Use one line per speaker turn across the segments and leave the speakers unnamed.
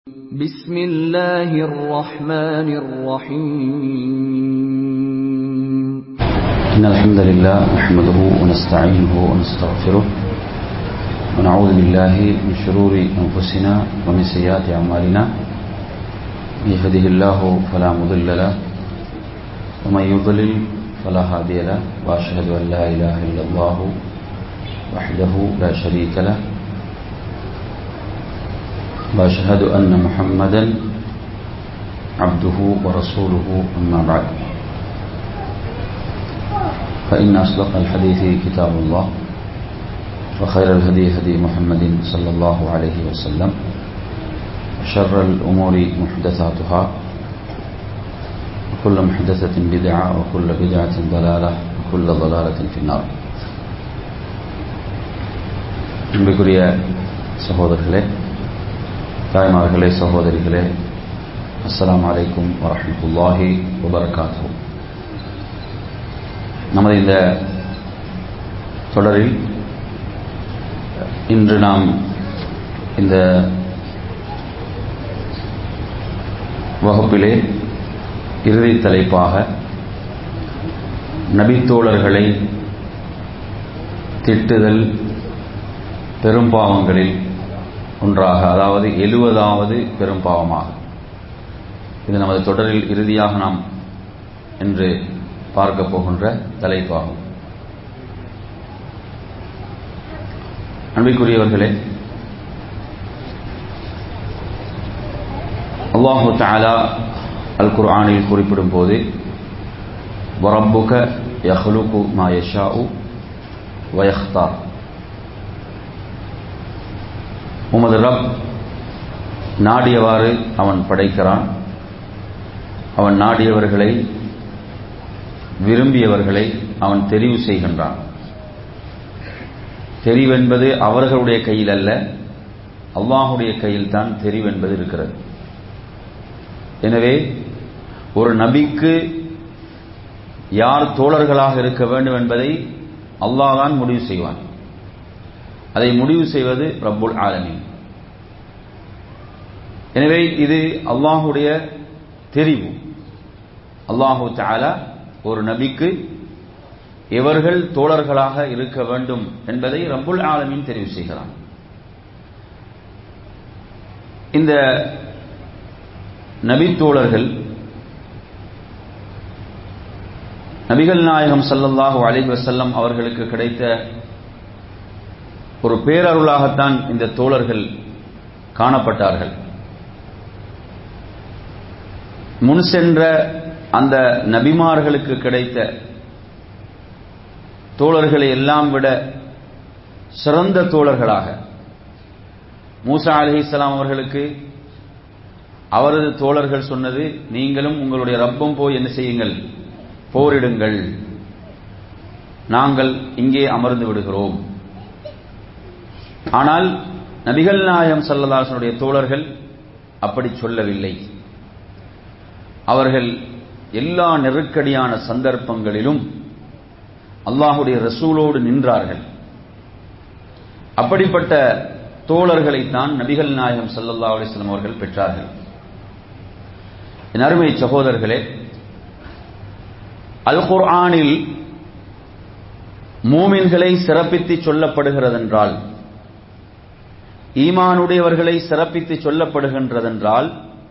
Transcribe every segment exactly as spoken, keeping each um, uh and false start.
بسم الله الرحمن الرحيم
إن الحمد لله نحمده ونستعينه ونستغفره ونعوذ بالله من شرور أنفسنا ومن سيئات أعمالنا من يهده الله فلا مضل له ومن يضلل فلا هادي له وأشهد أن لا إله إلا الله وحده لا شريك له وأشهد أن محمدا عبده ورسوله أما بعد فإن أصدق الحديث كتاب الله وخير الهدي هدي محمد صلى الله عليه وسلم وشر الأمور محدثاتها وكل محدثة بدعة وكل بدعة ضلالة وكل ضلالة في النار. அன்பிற்குரிய சகோதரர்களே, தாய்மார்களே, சகோதரிகளே, அஸ்ஸலாமு அலைக்கும் வரஹ்மத்துல்லாஹி வபரகாத்துஹு. நமது இந்த தொடரில் இன்று நாம் இந்த வகுப்பிலே இறுதி தலைப்பாக நபித்தோழர்களை திட்டுதல் பெரும்பாவங்களில் ஒன்றாக, அதாவது எழுவதாவது பெரும்பாவமாக, இது நமது தொடரில் இறுதியாக நாம் இன்று பார்க்க போகின்ற தலைப்பாகும். அன்பிற்குரியவர்களே, அல்லாஹு தஆலா அல் குர்ஆனில் குறிப்பிடும் போது வரப்புக யஹ்லுகு மா யஷாஉ வ யக்தார், உமது ரப் நாடியவாறு அவன் படைக்கிறான், அவன் நாடியவர்களை விரும்பியவர்களை அவன் தெரிவு செய்கின்றான். தெரிவென்பது அவர்களுடைய கையில் அல்ல, அல்லாஹுடைய கையில் தான் தெரிவென்பது இருக்கிறது. எனவே ஒரு நபிக்கு யார் தோழர்களாக இருக்க வேண்டும் என்பதை அல்லாஹ் தான் முடிவு செய்வான். அதை முடிவு செய்வது ரப்புல் ஆலமீன். எனவே இது அல்லாஹுடைய தெரிவு. அல்லாஹு தஆலா ஒரு நபிக்கு எவர்கள் தோழர்களாக இருக்க வேண்டும் என்பதை ரப்புல் ஆலமீன் தெரிவு செய்கிறான். இந்த நபி தோழர்கள் நபிகள் நாயகம் ஸல்லல்லாஹு அலைஹி வஸல்லம் அவர்களுக்கு கிடைத்த ஒரு பேரருளாகத்தான் இந்த தோழர்கள் காணப்பட்டார்கள். முன் சென்ற அந்த நபிமார்களுக்கு கிடைத்த தோழர்களை எல்லாம் விட சிறந்த தோழர்களாக மூசா அலைஹிஸ்ஸலாம் அவர்களுக்கு அவரது தோழர்கள் சொன்னது, நீங்களும் உங்களுடைய ரப்பும் போய் என்ன செய்யுங்கள், போரிடுங்கள், நாங்கள் இங்கே அமர்ந்து விடுகிறோம். ஆனால் நபிகள் நாயகம் ஸல்லல்லாஹு அலைஹி வஸல்லம் தோழர்கள் அப்படி சொல்லவில்லை. அவர்கள் எல்லா நெருக்கடியான சந்தர்ப்பங்களிலும் அல்லாஹுடைய ரசூலோடு நின்றார்கள். அப்படிப்பட்ட தோழர்களைத்தான் நபிகள் நாயகம் ஸல்லல்லாஹு அலைஹி வஸல்லம் அவர்கள் பெற்றார்கள். என் அருமை சகோதரர்களே, அல் குர்ஆனில் மூமின்களை சிறப்பித்து சொல்லப்படுகிறதென்றால், ஈமானுடையவர்களை சிறப்பித்து சொல்லப்படுகின்றதென்றால்,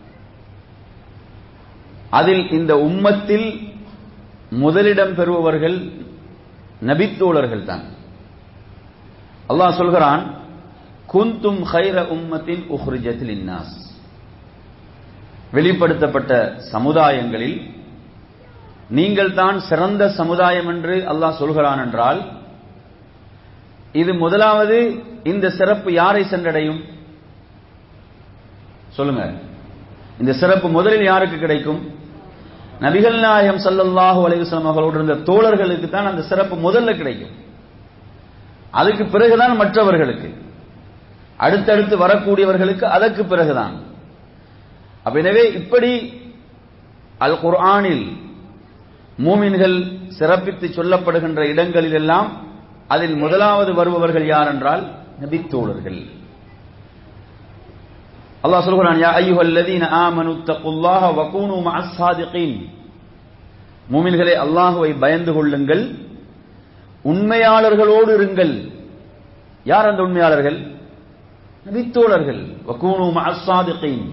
அதில் இந்த உம்மத்தில் முதலிடம் பெறுபவர்கள் நபித்தோழர்கள் தான். அல்லாஹ் சொல்கிறான், குந்தும் கைர உம்மத்தின் உஹ்ரிஜத் லின்னாஸ், வெளிப்படுத்தப்பட்ட சமுதாயங்களில் நீங்கள் தான் சிறந்த சமுதாயம் என்று அல்லாஹ் சொல்கிறான் என்றால், இது முதலாவது இந்த சிறப்பு யாரை சென்றடையும் சொல்லுங்க? இந்த சிறப்பு முதலில் யாருக்கு கிடைக்கும்? நபிகள் நாயகம் ஸல்லல்லாஹு அலைஹி வஸல்லம் அவர்களோடு இருந்த தோழர்களுக்கு தான் அந்த சிறப்பு முதல்ல கிடைக்கும். அதுக்கு பிறகுதான் மற்றவர்களுக்கு, அடுத்தடுத்து வரக்கூடியவர்களுக்கு அதற்கு பிறகுதான். அப்ப எனவே இப்படி அல் குர்ஆனில் மூமின்கள் சிறப்பித்து சொல்லப்படுகின்ற இடங்களில் எல்லாம் அதில் முதலாவது வருபவர்கள் யார் என்றால் நபித்தோழர்கள். அல்லாஹ் சொல்கிறான், யா அய்யுஹல்லதீன ஆமனு தக்குல்லாஹ வகூனு மஅஸ் ஸாதிகீன். மூமின்களே, அல்லாஹ்வை பயந்து கொள்ளுங்கள், உண்மையாளர்களோடு இருங்கள். யார் அந்த உண்மையாளர்கள்? நபித்தோழர்கள். வகூனு மஅஸ் ஸாதிகீன்.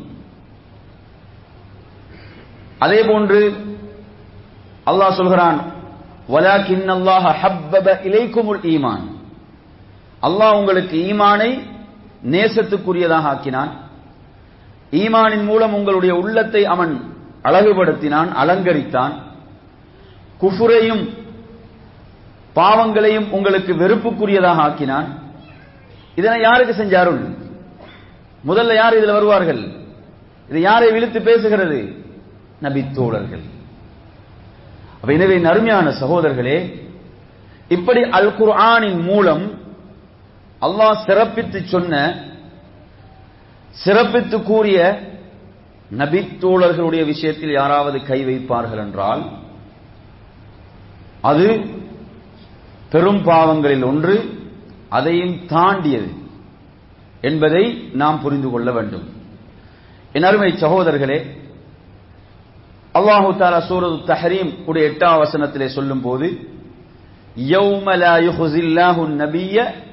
அதே போன்று அல்லாஹ் சொல்கிறான், வலாகின்னல்லாஹ ஹப்பப இலைக்குமுல் ஈமான். அல்லாஹ் உங்களுக்கு ஈமானை நேசத்துக்குரியதாக ஆக்கினான். ஈமானின் மூலம் உங்களுடைய உள்ளத்தை அவன் அழகுபடுத்தினான், அலங்கரித்தான். குஃபுரையும் பாவங்களையும் உங்களுக்கு வெறுப்புக்குரியதாக ஆக்கினான். இதனை யாருக்கு செஞ்சாருள்? முதல்ல யார் இதில் வருவார்கள்? இதை யாரை விழுத்து பேசுகிறது? நபித்தோழர்கள். அப்ப எனவே அருமையான சகோதரர்களே, இப்படி அல் குர்ஆனின் மூலம் அல்லாஹ் சிறப்பித்து சொன்ன, சிறப்பித்து கூறிய நபித்தோழர்களுடைய விஷயத்தில் யாராவது கை வைப்பார்கள் என்றால் அது பெரும் பாவங்களில் ஒன்று, அதையும் தாண்டியது என்பதை நாம் புரிந்து கொள்ள வேண்டும். என் அருமை சகோதரர்களே, அல்லாஹு தஆலா சூரத்து தஹ்ரீம் உடைய எட்டாம் வசனத்திலே சொல்லும் போது, யௌம லா யுஹ்ஸில்லாஹு நபிய்ய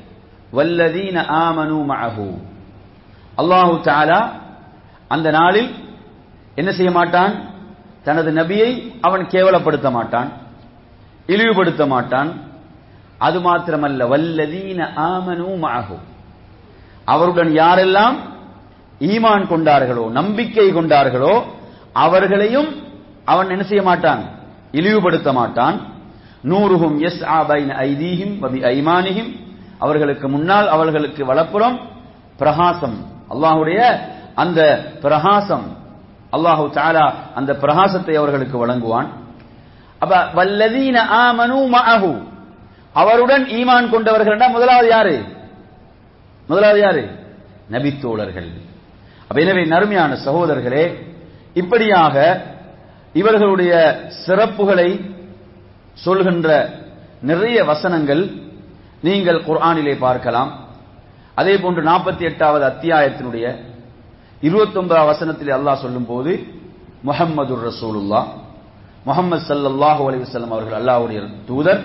வல்லதீன ஆமனூ மஅஹு. அல்லாஹு தஆலா அந்த நாளில் என்ன செய்ய மாட்டான்? தனது நபியை அவன் கேவலப்படுத்த மாட்டான், இழிவுபடுத்த மாட்டான். அது மாத்திரமல்ல, வல்லதீன ஆமனூ மஅஹு, அவருடன் யாரெல்லாம் ஈமான் கொண்டார்களோ, நம்பிக்கை கொண்டார்களோ, அவர்களையும் அவன் என்ன செய்ய மாட்டான்? இழிவுபடுத்த மாட்டான். நூருஹும் யஸ்ஆ பைன ஐதீஹிம் வ பிஐமானிஹிம், அவர்களுக்கு முன்னால் அவர்களுக்கு வலப்புறம் பிரகாசம், அல்லாஹ்வுடைய அந்த பிரகாசம், அல்லாஹு தஆலா அந்த பிரகாசத்தை அவர்களுக்கு வழங்குவான். அப்ப வல்லதீன ஆமனூ மஅஹு, அவருடன் ஈமான் கொண்டவர்கள். முதலாவது யாரு? முதலாவது யாரு? நபித்தோழர்கள். அப்ப எனவே நறுமையான சகோதரர்களே, இப்படியாக இவர்களுடைய சிறப்புகளை சொல்கின்ற நிறைய வசனங்கள் நீங்கள் குர்ஆனிலே பார்க்கலாம். அதே போன்று நாற்பத்தி எட்டாவது அத்தியாயத்தினுடைய இருபத்தி ஒன்பதாவது வசனத்திலே அல்லாஹ் சொல்லும் போது, முஹம்மதுர் ரசூலுல்லாஹ், முஹம்மது ஸல்லல்லாஹு அலைஹி வஸல்லம் அவர்கள் அல்லாஹ்வுடைய தூதர்.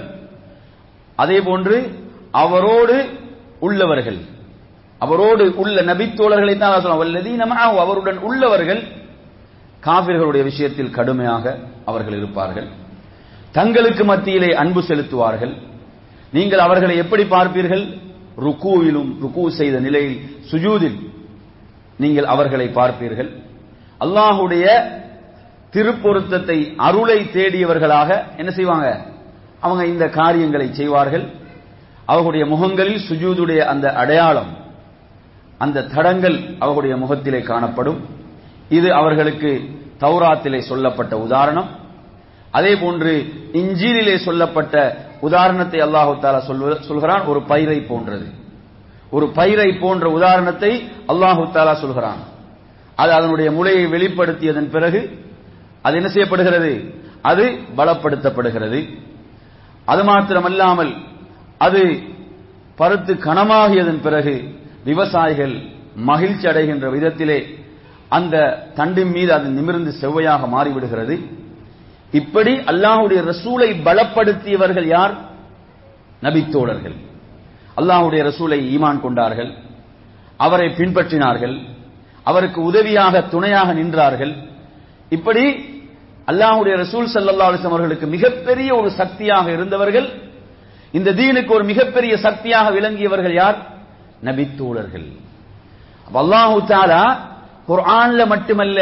அதே போன்று அவரோடு உள்ளவர்கள், அவரோடு உள்ள நபித்தோழர்களை தான் அல்லாஹ் சொல்றான், வல்லதீன மஅஹு, அவருடன் உள்ளவர்கள். காபிர்களுடைய விஷயத்தில் கடுமையாக அவர்கள் இருப்பார்கள், தங்களுக்கு மத்தியிலே அன்பு செலுத்துவார்கள். நீங்கள் அவர்களை எப்படி பார்ப்பீர்கள்? ருக்கூவிலும், ருக்கு செய்த நிலையில், சுஜூதில் நீங்கள் அவர்களை பார்ப்பீர்கள். அல்லாஹ்வுடைய திருப்பொருத்தத்தை, அருளை தேடியவர்களாக என்ன செய்வாங்க? அவங்க இந்த காரியங்களை செய்வார்கள். அவர்களுடைய முகங்களில் சுஜூதுடைய அந்த அடையாளம், அந்த தடங்கள் அவர்களுடைய முகத்திலே காணப்படும். இது அவர்களுக்கு தௌராத்திலே சொல்லப்பட்ட உதாரணம். அதே போன்று இன்ஜீலிலே சொல்லப்பட்ட உதாரணத்தை அல்லாஹு தஆலா சொல்கிறான், ஒரு பயிரை போன்றது. ஒரு பயிரை போன்ற உதாரணத்தை அல்லாஹு தஆலா சொல்கிறான். அது அதனுடைய முளையை வெளிப்படுத்தியதன் பிறகு அது என்ன செய்யப்படுகிறது? அது பலப்படுத்தப்படுகிறது. அது மாத்திரமல்லாமல் அது பருத்து கனமாகியதன் பிறகு விவசாயிகள் மகிழ்ச்சி அடைகின்ற விதத்திலே அந்த தண்டின் மீது அது நிமிர்ந்து செவ்வையாக மாறிவிடுகிறது. இப்படி அல்லாஹ்வுடைய ரசூலை பலப்படுத்தியவர்கள் யார்? நபித்தோழர்கள். அல்லாஹ்வுடைய ரசூலை ஈமான் கொண்டார்கள், அவரை பின்பற்றினார்கள், அவருக்கு உதவியாக துணையாக நின்றார்கள். இப்படி அல்லாஹ்வுடைய ரசூல் ஸல்லல்லாஹு அலைஹி வஸல்லம் அவர்களுக்கு மிகப்பெரிய ஒரு சக்தியாக இருந்தவர்கள். இந்த தீனுக்கு ஒரு மிகப்பெரிய சக்தியாக விளங்கியவர்கள் யார்? நபித்தோழர்கள். அல்லாஹ் தஆலா குர்ஆன்ல மட்டுமல்ல,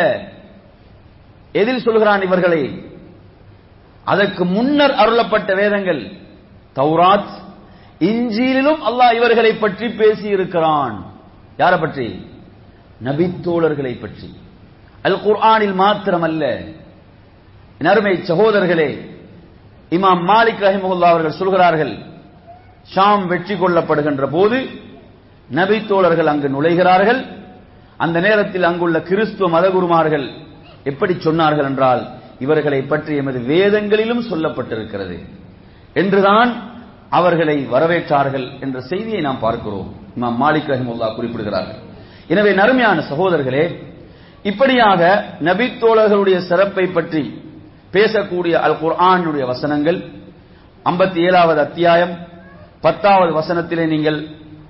எதில் சொல்கிறான் இவர்களை? அதற்கு முன்னர் அருளப்பட்ட வேதங்கள் தௌராத், இன்ஜீலிலும் அல்லாஹ் இவர்களை பற்றி பேசி இருக்கிறான். யாரை பற்றி? நபித்தோழர்களை பற்றி. அல் குர்ஆனில் மாத்திரமல்ல. நறுமை சகோதரர்களே, இமாம் மாலிக் ரஹிமஹுல்லாஹ் அவர்கள் சொல்கிறார்கள், ஷாம் வெற்றி கொள்ளப்படுகின்ற போது நபித்தோழர்கள் அங்கு நுழைகிறார்கள். அந்த நேரத்தில் அங்குள்ள கிறிஸ்துவ மதகுருமார்கள் எப்படி சொன்னார்கள் என்றால், இவர்களை பற்றி எமது வேதங்களிலும் சொல்லப்பட்டிருக்கிறது என்றுதான் அவர்களை வரவேற்றார்கள் என்ற செய்தியை நாம் பார்க்கிறோம். இமாம் மாலிக் ரஹிமஹுல்லாஹ் குறிப்பிடுகிறார்கள். எனவே நறுமையான சகோதரர்களே, இப்படியாக நபித்தோழர்களுடைய சிறப்பை பற்றி பேசக்கூடிய அல் குர்ஆனுடைய வசனங்கள் ஐம்பத்தி ஏழாவது அத்தியாயம் பத்தாவது வசனத்திலே நீங்கள்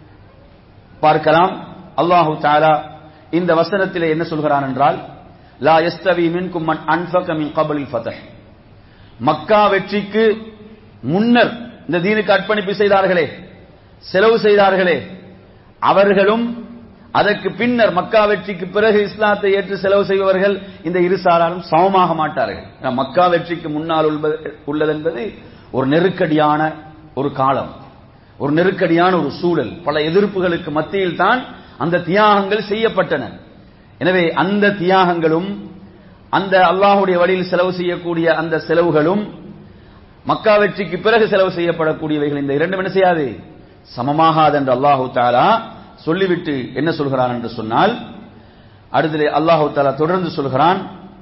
பார்க்கலாம். அல்லாஹு தஆலா இந்த வசனத்திலே என்ன சொல்கிறான் என்றால், லா யஸ்தவி மின்கும் மன் அன்ஃபக மின் கப்லில் ஃபத்ஹ், மக்கா வெற்றிக்கு முன்னர் இந்த தீனுக்கு அர்ப்பணிப்பு செய்தார்களே, செலவு செய்தார்களே, அவர்களும் அதற்கு பின்னர் மக்கா வெற்றிக்கு பிறகு இஸ்லாத்தை ஏற்று செலவு செய்பவர்கள் இந்த இரு சாராரும் சமமாக மாட்டார்கள். மக்கா வெற்றிக்கு முன்னால் உள்ளது என்பது ஒரு நெருக்கடியான ஒரு காலம், ஒரு நெருக்கடியான ஒரு சூழல், பல எதிர்ப்புகளுக்கு மத்தியில் தான் அந்த தியாகங்கள் செய்யப்பட்டன. எனவே அந்த தியாகங்களும் அந்த அல்லாஹ்வுடைய வழியில் செலவு செய்யக்கூடிய அந்த செலவுகளும் மக்கா வெற்றிக்கு பிறகு செலவு செய்யப்படக்கூடியவைகள், இந்த இரண்டும் என்ன செய்யாது, சமமாகாது என்று அல்லாஹு தஆலா சொல்லிவிட்டு என்ன சொல்கிறான் என்று சொன்னால், அடுத்து அல்லாஹு தஆலா தொடர்ந்து சொல்கிறான்,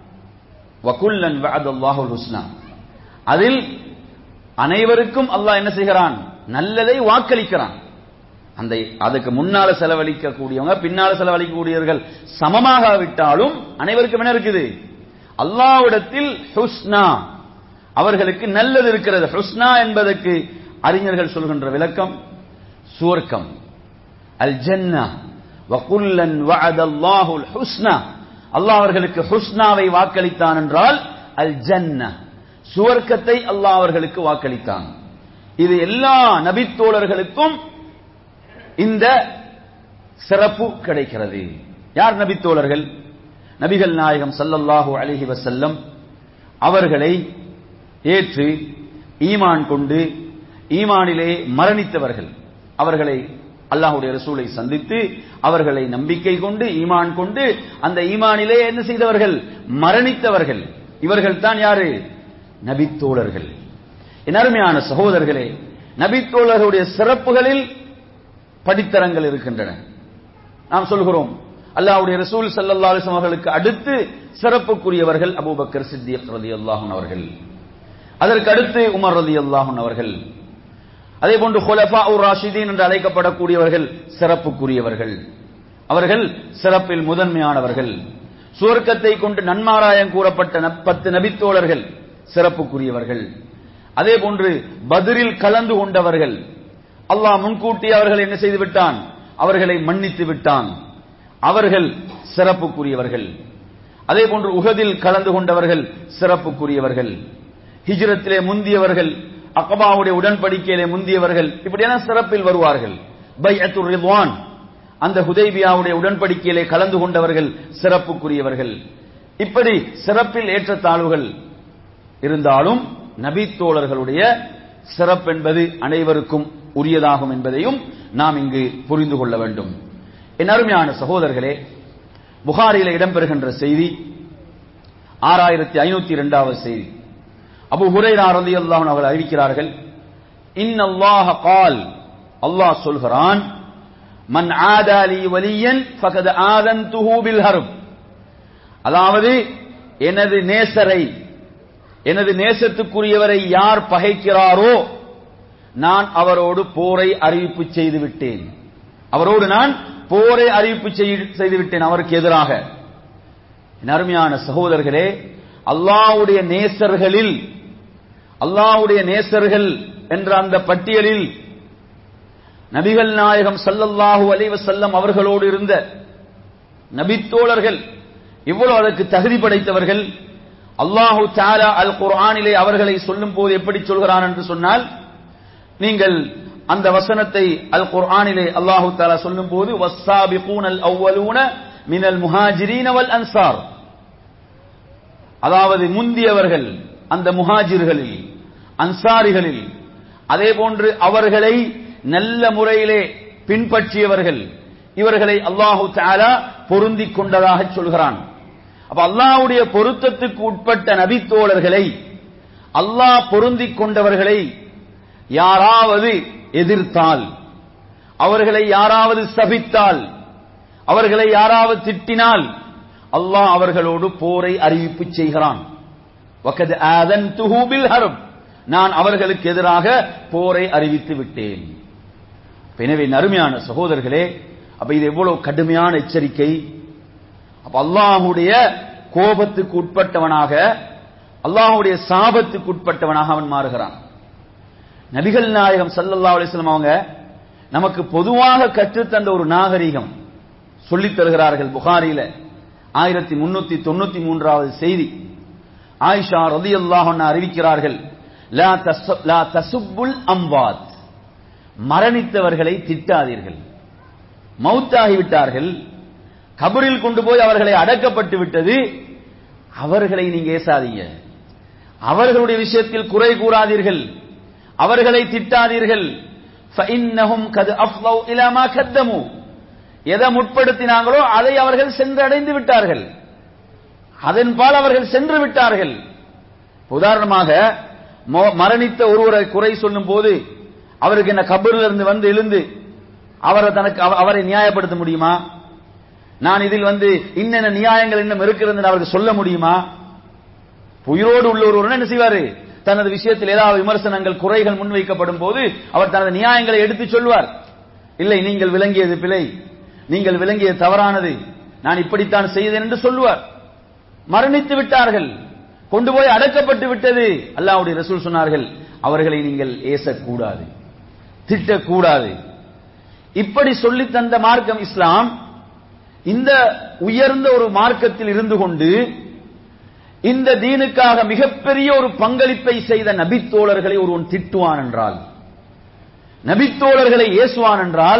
வகுல்லன் வஅதல்லாஹுல் ஹுஸ்னா, அதில் அனைவருக்கும் அல்லாஹ் என்ன செய்கிறான், நல்லதை வாக்களிக்கிறான். அந்த அதுக்கு முன்னால செலவழிக்க கூடியவங்க பின்னால செலவழிக்க கூடியவர்கள் சமமாக விட்டாலும் அனைவருக்கும் என்ன இருக்குது, அல்லாஹ்விடத்தில் ஹுஸ்னா, அவர்களுக்கு நல்லது இருக்கிறது. ஹுஸ்னா என்பதற்கு அறிஞர்கள் சொல்கின்ற விளக்கம் சுவர்க்கம், அல் ஜன்னா, வகுல்லன் வஅதல்லாஹுல் ஹுஸ்னா, அல்லாஹ் அவர்களுக்கு ஹுஸ்னாவை வாக்களித்தான் என்றால் அல் ஜன்னா, சுவர்க்கத்தை அல்லாஹ் அவர்களுக்கு வாக்களித்தான். இது எல்லா நபித்தோழர்களுக்கும் இந்த சிறப்பு கிடைக்கிறது. யார் நபித்தோழர்கள்? நபிகள் நாயகம் ஸல்லல்லாஹு அலைஹி வஸல்லம் அவர்களை ஏற்று ஈமான் கொண்டு ஈமானிலே மரணித்தவர்கள், அவர்களை அல்லாஹ்வுடைய ரசூலை சந்தித்து அவர்களை நம்பிக்கை கொண்டு ஈமான் கொண்டு அந்த ஈமானிலே என்ன செய்தவர்கள், மரணித்தவர்கள், இவர்கள் தான் யாரு, நபித்தோழர்கள். என் அருமையான சகோதரர்களே, நபித்தோழர்களுடைய சிறப்புகளில் படித்தரங்கள் இருக்கின்றன. நாம் சொல்கிறோம், அல்லாஹ்வுடைய ரசூல் ஸல்லல்லாஹு அலைஹி வஸல்லம் அவர்களுக்கு அடுத்து சிறப்புக்குரியவர்கள் அபூபக்கர் சித்திக் ரலியல்லாஹு அன்ஹு அவர்கள், அதற்கு அடுத்து உமர் ரலியல்லாஹு அன்ஹு அவர்கள், அதே போன்று குலஃபாஉர் ராஷிதீன் என்று அழைக்கப்படக்கூடியவர்கள் சிறப்புக்குரியவர்கள், அவர்கள் சிறப்பில் முதன்மையானவர்கள். சுவர்க்கத்தை கொண்டு நன்மாராயம் கூறப்பட்ட பத்து நபித்தோழர்கள் சிறப்புக்குரியவர்கள். அதே போன்று பத்ரில் கலந்து கொண்டவர்கள், அல்லாஹ் முன்கூட்டி அவர்கள் என்ன செய்து விட்டான், அவர்களை மன்னித்து விட்டான், அவர்கள் சிறப்புக்குரியவர்கள். அதே போன்று உஹதில் கலந்து கொண்டவர்கள் சிறப்புக்குரியவர்கள், ஹிஜ்ரத்திலே முந்தியவர்கள், அக்பாவுடைய உடன்படிக்கையிலே முந்தியவர்கள், இப்படியான சிறப்பில் வருவார்கள். பைஅத்துர் ரித்வான், அந்த ஹுதைபியாவுடைய உடன்படிக்கையிலே கலந்து கொண்டவர்கள் சிறப்புக்குரியவர்கள். இப்படி சிறப்பில் ஏற்றத்தாழ்வுகள் இருந்தாலும் நபித்தோழர்களுடைய சிறப்பு என்பது அனைவருக்கும் உரியதாகும் என்பதையும் நாம் இங்கு புரிந்து கொள்ள வேண்டும். என் அருமையான சகோதரர்களே, புகாரியில இடம்பெறுகின்ற செய்தி ஆறாயிரத்தி ஐநூத்தி இரண்டாவது செய்தி. அபூ ஹுரைரா ரலியல்லாஹு அன்ஹு அவர்கள் அறிவிக்கிறார்கள், இன்னல்லாஹ கால், அல்லாஹ் சொல்கிறான், மன் ஆதாலி வலியன் ஃபகத் ஆதன்துஹு பில் ஹர்ப், அதாவது எனது நேசரை, எனது நேசத்துக்குரியவரை யார் பகைக்கிறாரோ நான் அவரோடு போரை அறிவிப்பு செய்து விட்டேன், அவரோடு நான் போரை அறிவிப்பு செய்து விட்டேன், அவருக்கு எதிராக. அருமையான சகோதரர்களே, அல்லாஹ்வுடைய நேசர்களில், அல்லாஹ்வுடைய நேசர்கள் என்ற அந்த பட்டியலில் நபிகள் நாயகம் ஸல்லல்லாஹு அலைஹி வஸல்லம் அவர்களோடு இருந்த நபித்தோழர்கள் இவ்வளவு அதற்கு தகுதி படைத்தவர்கள். அல்லாஹு தஆலா அல் குர்ஆனிலே அவர்களை சொல்லும் போது எப்படி சொல்கிறான் என்று சொன்னால், நீங்கள் அந்த வசனத்தை அல் குர்ஆனிலே அல்லாஹு தஆலா சொல்லும் போது வஸ்ஸாபிகூனல் அவ்வலூன மினல் முஹாஜிரீன வல் அன்சார், அதாவது முந்தியவர்கள் அந்த முஹாஜிர்களில் அன்சாரிகளில், அதே போன்று அவர்களை நல்ல முறையிலே பின்பற்றியவர்கள், இவர்களை அல்லாஹு தஆலா பொருந்திக் கொண்டதாக சொல்கிறான். அப்ப அல்லாஹ்வுடைய பொருத்தத்துக்கு உட்பட்ட நபித்தோழர்களை, அல்லாஹ் பொருந்திக் கொண்டவர்களை யாராவது எதிர்த்தால், அவர்களை யாராவது சபித்தால், அவர்களை யாராவது திட்டினால் அல்லாஹ் அவர்களோடு போரை அறிவிப்பு செய்கிறான். வகத் ஆதன்துஹு பில் ஹர்ப், நான் அவர்களுக்கு எதிராக போரை அறிவித்து விட்டேன். எனவே நறுமையான சகோதரர்களே, அப்ப இது எவ்வளவு கடுமையான எச்சரிக்கை. அப்ப அல்லாஹ்வுடைய கோபத்துக்கு உட்பட்டவனாக, அல்லாஹ்வுடைய சாபத்துக்கு உட்பட்டவனாக அவன் மாறுகிறான். நபிகள் நாயகம் ஸல்லல்லாஹு அலைஹி வஸல்லம் அவங்க நமக்கு பொதுவாக கற்றுத்தந்த ஒரு நாகரிகம் சொல்லித் தருகிறார்கள். புகாரில ஆயிரத்தி முன்னூத்தி தொண்ணூத்தி மூன்றாவது செய்தி. ஆயிஷா ரலியல்லாஹு அன்ஹா அறிவிக்கிறார்கள், லா தஸ் லா தசுப்புல் அம்வாத், மரணித்தவர்களை திட்டாதீர்கள். மௌத்தாகிவிட்டார்கள், கபரில் கொண்டு போய் அவர்களை அடக்கப்பட்டு விட்டது, அவர்களை நீங்க ஏசாதீங்க. அவர்களுடைய விஷயத்தில் குறை கூறாதீர்கள், அவர்களை திட்டாதீர்கள். فإنهم قد أفضوا إلى ما قدموا, எதை முற்படுத்தினாங்களோ அதை அவர்கள் சென்றடைந்து விட்டார்கள், அதன்பால் அவர்கள் சென்று விட்டார்கள். உதாரணமாக மரணித்த ஒருவரை குறை சொல்லும் போது அவருக்கு என்ன கபரில் இருந்து வந்து எழுந்து அவரை தனக்கு அவரை நியாயப்படுத்த முடியுமா? நான் இதில் வந்து இன்னென்ன நியாயங்கள் இன்னும் இருக்கிறது அவருக்கு சொல்ல முடியுமா? உயிரோடு உள்ள ஒருவர் என்ன செய்வாரு? தனது விஷயத்தில் ஏதாவது விமர்சனங்கள் குறைகள் முன்வைக்கப்படும் போது அவர் தனது நியாயங்களை எடுத்து சொல்வார். இல்லை, நீங்கள் விளங்கியது பிழை, நீங்கள் விளங்கியது தவறானது, நான் இப்படித்தான் செய்தேன் என்று சொல்லுவார். மரணித்து விட்டார்கள், கொண்டு போய் அடக்கப்பட்டு விட்டது. அல்லாஹ்வுடைய ரசூல் சொன்னார்கள், அவர்களை நீங்கள் ஏசக்கூடாது, திட்டக்கூடாது. இப்படி சொல்லி தந்த மார்க்கம் இஸ்லாம். இந்த உயர்ந்த ஒரு மார்க்கத்தில் இருந்து கொண்டு இந்த தீனுக்காக மிகப்பெரிய ஒரு பங்களிப்பை செய்த நபித்தோழர்களை ஒருவன் திட்டுவான் என்றால், நபித்தோழர்களை ஏசுவான் என்றால்,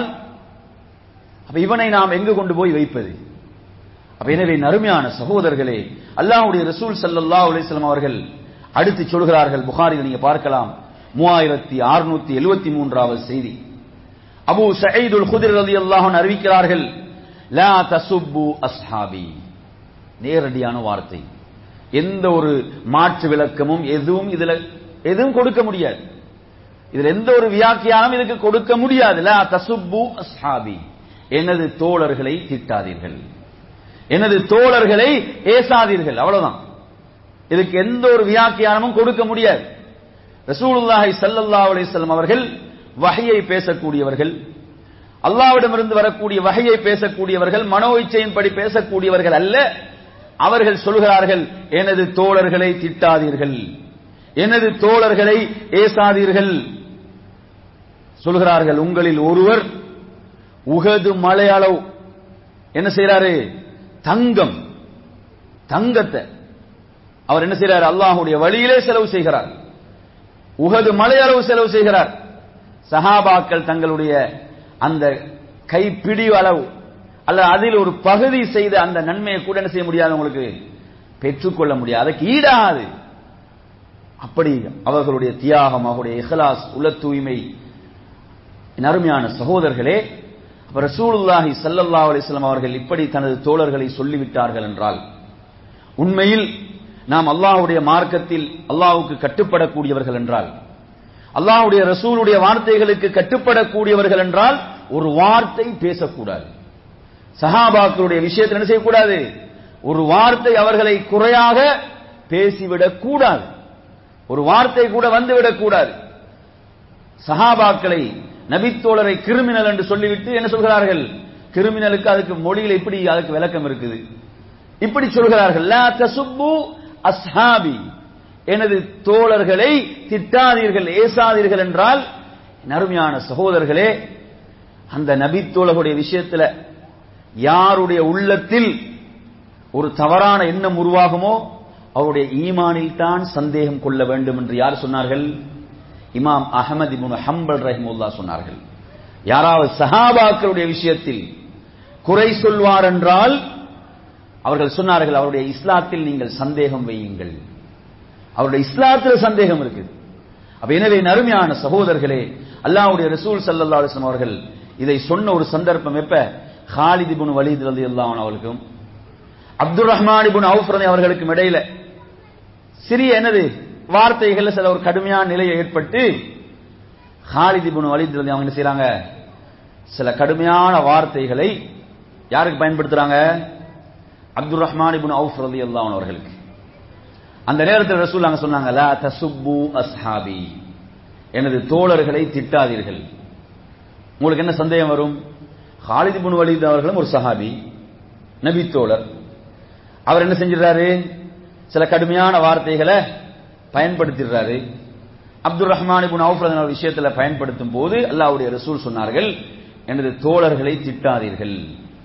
அப்ப இவனை நாம் எங்கு கொண்டு போய் வைப்பது? அப்ப எனவே நறுமையான சகோதரர்களே, அல்லாஹ்வுடைய ரசூல் ஸல்லல்லாஹு அலைஹி வஸல்லம் அவர்கள் அடுத்து சொல்கிறார்கள். புகாரில் நீங்க பார்க்கலாம், மூவாயிரத்தி அறுநூத்தி எழுபத்தி மூன்றாவது செய்தி. அபூ சயீதுல் குத்ரி ரலியல்லாஹு அன்ஹு அறிவிக்கிறார்கள், லா தசுப்பு அஸ்ஹாபி. நேரடியான வார்த்தை, எந்த ஒரு மாற்று விளக்கமும் எதுவும் இதுல எதுவும் கொடுக்க முடியாது. இதுல எந்த ஒரு வியாக்கியானம் இதுக்கு கொடுக்க முடியாது. லா தசுப்பு அஸ்ஹாபி, எனது தோழர்களை திட்டாதீர்கள், எனது தோழர்களை ஏசாதீர்கள். அவ்வளவுதான். இதுக்கு எந்த ஒரு வியாக்கியானமும் கொடுக்க முடியாது. ரசூலுல்லாஹி ஸல்லல்லாஹு அலைஹி வஸல்லம் அவர்கள் வஹயை பேசக்கூடியவர்கள், அல்லாஹ்விடமிருந்து வரக்கூடிய வஹயை பேசக்கூடியவர்கள், மனோ இச்சையின்படி பேசக்கூடியவர்கள் அல்ல. அவர்கள் சொல்கிறார்கள், எனது தோழர்களை திட்டாதீர்கள், எனது தோழர்களை ஏசாதீர்கள். சொல்கிறார்கள், உங்களில் ஒருவர் உஹது மலை அளவு என்ன செய்யறாரு? தங்கம், தங்கத்தை அவர் என்ன செய்யறாரு? அல்லாஹ்வுடைய வழியிலே செலவு செய்கிறார். உஹது மலை அளவு செலவு செய்கிறார். சஹாபாக்கள் தங்களுடைய அந்த கைப்பிடி அளவு அல்ல அதில் ஒரு பகுதி செய்த அந்த நன்மையை கூட என்ன செய்ய முடியாது, உங்களுக்கு பெற்றுக்கொள்ள முடியாது, அதுக்கு ஈடாது. அப்படி அவர்களுடைய தியாகம், அவருடைய இஹ்லாஸ், உல தூய்மை. அருமையான சகோதரர்களே, ரசூலுல்லாஹி ஸல்லல்லாஹு அலைஹி வஸல்லம் அவர்கள் இப்படி தனது தோழர்களை சொல்லிவிட்டார்கள் என்றால், உண்மையில் நாம் அல்லாஹ்வுடைய மார்க்கத்தில் அல்லாஹ்வுக்கு கட்டுப்படக்கூடியவர்கள் என்றால், அல்லாஹ்வுடைய ரசூலுடைய வார்த்தைகளுக்கு கட்டுப்படக்கூடியவர்கள் என்றால், ஒரு வார்த்தை பேசக்கூடாது. சஹாபாக்களுடைய விஷயத்தில் என்ன செய்யக்கூடாது? ஒரு வார்த்தை அவர்களை குறையாக பேசிவிடக் கூடாது, ஒரு வார்த்தை கூட வந்துவிடக் கூடாது. சஹாபாக்களை, நபித்தோழரை கிரிமினல் என்று சொல்லிவிட்டு என்ன சொல்கிறார்கள்? கிரிமினலுக்கு அதுக்கு மொழியில் இப்படி அதுக்கு விளக்கம் இருக்குது, இப்படி சொல்கிறார்கள். லா தசுப்பு அஸ்ஹாபி, எனது தோழர்களை திட்டாதீர்கள், ஏசாதீர்கள் என்றால், அருமையான சகோதரர்களே, அந்த நபித்தோழர்களுடைய விஷயத்துல யாருடைய உள்ளத்தில் ஒரு தவறான எண்ணம் உருவாகுமோ அவருடைய ஈமானில் தான் சந்தேகம் கொள்ள வேண்டும் என்று யார் சொன்னார்கள்? இமாம் அஹ்மத் இப்னு ஹம்பல் ரஹிமஹுல்லாஹ் சொன்னார்கள். யாராவது சஹாபாக்களுடைய விஷயத்தில் குறை சொல்வார் என்றால் அவர்கள் சொன்னார்கள், அவருடைய இஸ்லாத்தில் நீங்கள் சந்தேகம் வையுங்கள், அவருடைய இஸ்லாத்தில் சந்தேகம் இருக்குது. அப்ப எனவே நறுமையான சகோதரர்களே, அல்லாஹ்வுடைய ரசூல் ஸல்லல்லாஹு அலைஹி வஸல்லம் அவர்கள் இதை சொன்ன ஒரு சந்தர்ப்பம் எப்ப? ஹாலித் இப்னு வலீத் ரலியல்லாஹு அன்ஹு அவர்களுக்கும் அப்துர் ரஹ்மான் இப்னு அவுஃப் அவர்களுக்கும் இடையில சிறிய என்னது வார்த்தைகள் சில ஒரு கடுமையான நிலையை ஏற்பட்டு, ஹாலித் இப்னு வலீத் ரலியல்லாஹு அன்ஹு என்ன செய்றாங்க? சில கடுமையான வார்த்தைகளை யாருக்கு பயன்படுத்துறாங்க? அப்துர் ரஹ்மான் இப்னு அவுஃப் ரலியல்லாஹு அன்ஹு அவர்களுக்கு. அந்த நேரத்தில் ரசூல் அங்க சொன்னாங்க, லா தசுப்பு அஸ்ஹாபி, எனது தோழர்களை திட்டாதீர்கள். உங்களுக்கு என்ன சந்தேகம் வரும்? ஹாலித் இப்னு வலீத் அவர்களும் ஒரு சஹாபி, நபி தோழர். அவர் என்ன செஞ்சிடறாரு, சில கடுமையான வார்த்தைகளை பயன்படுத்திடுறாரு. அப்துல் ரஹ்மான் இப்னு அவுஃப் ரலியல்லாஹு அன்ஹு விஷயத்துல பயன்படுத்தும் போது அல்லாஹ்வுடைய ரசூல் சொன்னார்கள், எனது தோழர்களை திட்டாதீர்கள்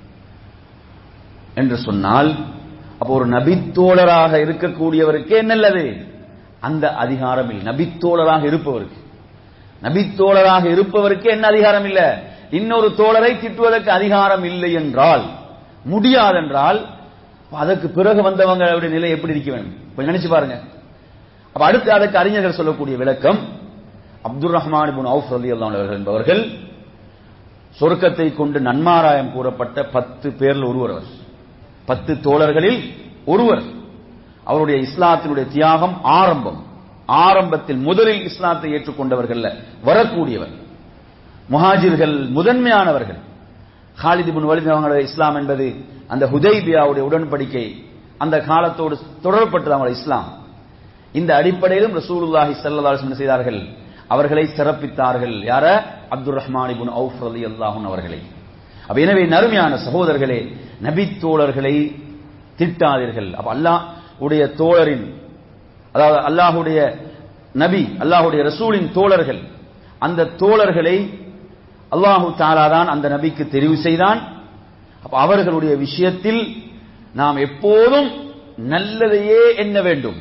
என்று சொன்னால், அப்போ ஒரு நபித்தோழராக இருக்கக்கூடியவருக்கே நல்லது அந்த அதிகாரம் இல்லை. நபித்தோழராக இருப்பவருக்கு நபித்தோழராக இருப்பவருக்கு என்ன அதிகாரம் இல்லை? இன்னொரு தோழரை திட்டுவதற்கு அதிகாரம் இல்லை என்றால், முடியாதென்றால், அதற்கு பிறகு வந்தவங்களுடைய நிலை எப்படி இருக்க வேண்டும் கொஞ்சம் நினைச்சு பாருங்க. அப்ப அடுத்து அதற்கு அறிஞர்கள் சொல்லக்கூடிய விளக்கம், அப்துல் ரஹ்மான் இப்னு அவுஃப் ரலியல்லாஹு அன்ஹு என்பவர்கள் சொர்க்கத்தை கொண்டு நன்மாராயம் கூறப்பட்ட பத்து பேரில் ஒருவர். அவர் பத்து தோழர்களில் ஒருவர். அவருடைய இஸ்லாத்தினுடைய தியாகம் ஆரம்பம் ஆரம்பத்தில் முதலில் இஸ்லாத்தை ஏற்றுக்கொண்டவர்கள் வரக்கூடியவர். முஹாஜிர்கள் முதன்மையானவர்கள். ஹாலித் இப்னு வலீத் அவங்களுடைய இஸ்லாம் என்பது அந்த ஹுதைபியாவுடைய உடன்படிக்கை, அந்த காலத்தோடு தொடர்பட்டது அவங்களுடைய இஸ்லாம். இந்த அடிப்படையிலும் ரசூலுல்லாஹி ஸல்லல்லாஹு அலைஹி வஸல்லம் செய்தார்கள், அவர்களை சிறப்பித்தார்கள். யார? அப்துல் ரஹ்மான் இப்னு அவுஃப் ரலியல்லாஹு அன்ஹு அவர்களை. அப்ப எனவே நறுமையான சகோதரர்களே, நபி தோழர்களை திட்டாதீர்கள். அப்ப அல்லாஹ் உடைய தோழரின், அதாவது அல்லாஹுடைய நபி, அல்லாஹுடைய ரசூலின் தோழர்கள், அந்த தோழர்களை அல்லாஹு தஆலா தான் அந்த நபிக்கு தெரிவு செய்தான். அப்ப அவர்களுடைய விஷயத்தில் நாம் எப்போதும் நல்லதையே எண்ண வேண்டும்.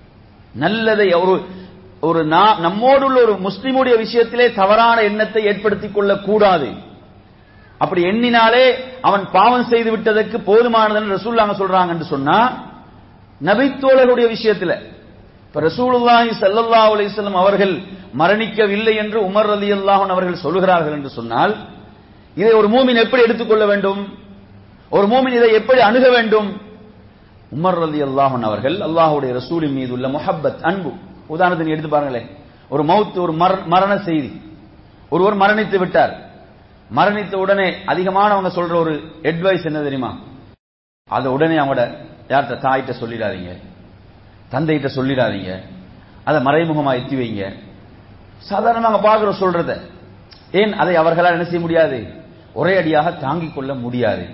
நல்லதை ஒரு ஒரு நம்மோடு உள்ள ஒரு முஸ்லிமுடைய விஷயத்திலே தவறான எண்ணத்தை ஏற்படுத்திக் கொள்ள கூடாது. அப்படி எண்ணினாலே அவன் பாவம் செய்து விட்டதற்கு போதுமானது ரசூலுல்லாஹ் சொல்றாங்க என்று சொன்னா, நபித்தோழர்களுடைய விஷயத்துல இப்ப ரசூலுல்லாஹி ஸல்லல்லாஹு அலைஹி வஸல்லம் அவர்கள் மரணிக்கவில்லை என்று உமர் ரலியல்லாஹு அன்ஹு அவர்கள் சொல்கிறார்கள் என்று சொன்னால், இதை ஒரு மூமின் எப்படி எடுத்துக்கொள்ள வேண்டும்? ஒரு மூமின் இதை எப்படி அணுக வேண்டும்? உமர் ரலியல்லாஹு அன்ஹு அவர்கள் அல்லாஹ்வுடைய ரசூலின் மீது உள்ள முஹப்பத், அன்பு. உதாரணத்தை எடுத்து பாருங்களேன், ஒரு மவுத், ஒரு மரண செய்தி, ஒருவர் மரணித்து விட்டார். மரணித்த உடனே அதிகமானவங்க சொல்ற ஒரு அட்வைஸ் என்ன தெரியுமா? அதை உடனே அவங்களோட யார்கிட்ட, தாயிட்ட சொல்லிடாதீங்க, தந்தைகிட்ட சொல்லிடாதீங்க, அதை மறைமுகமா எத்தி வைங்க. சாதாரணமாக பார்க்கிற சொல்றத, ஏன் அதை அவர்களால் என்ன செய்ய முடியாது, ஒரே அடியாக தாங்கிக் கொள்ள முடியாது.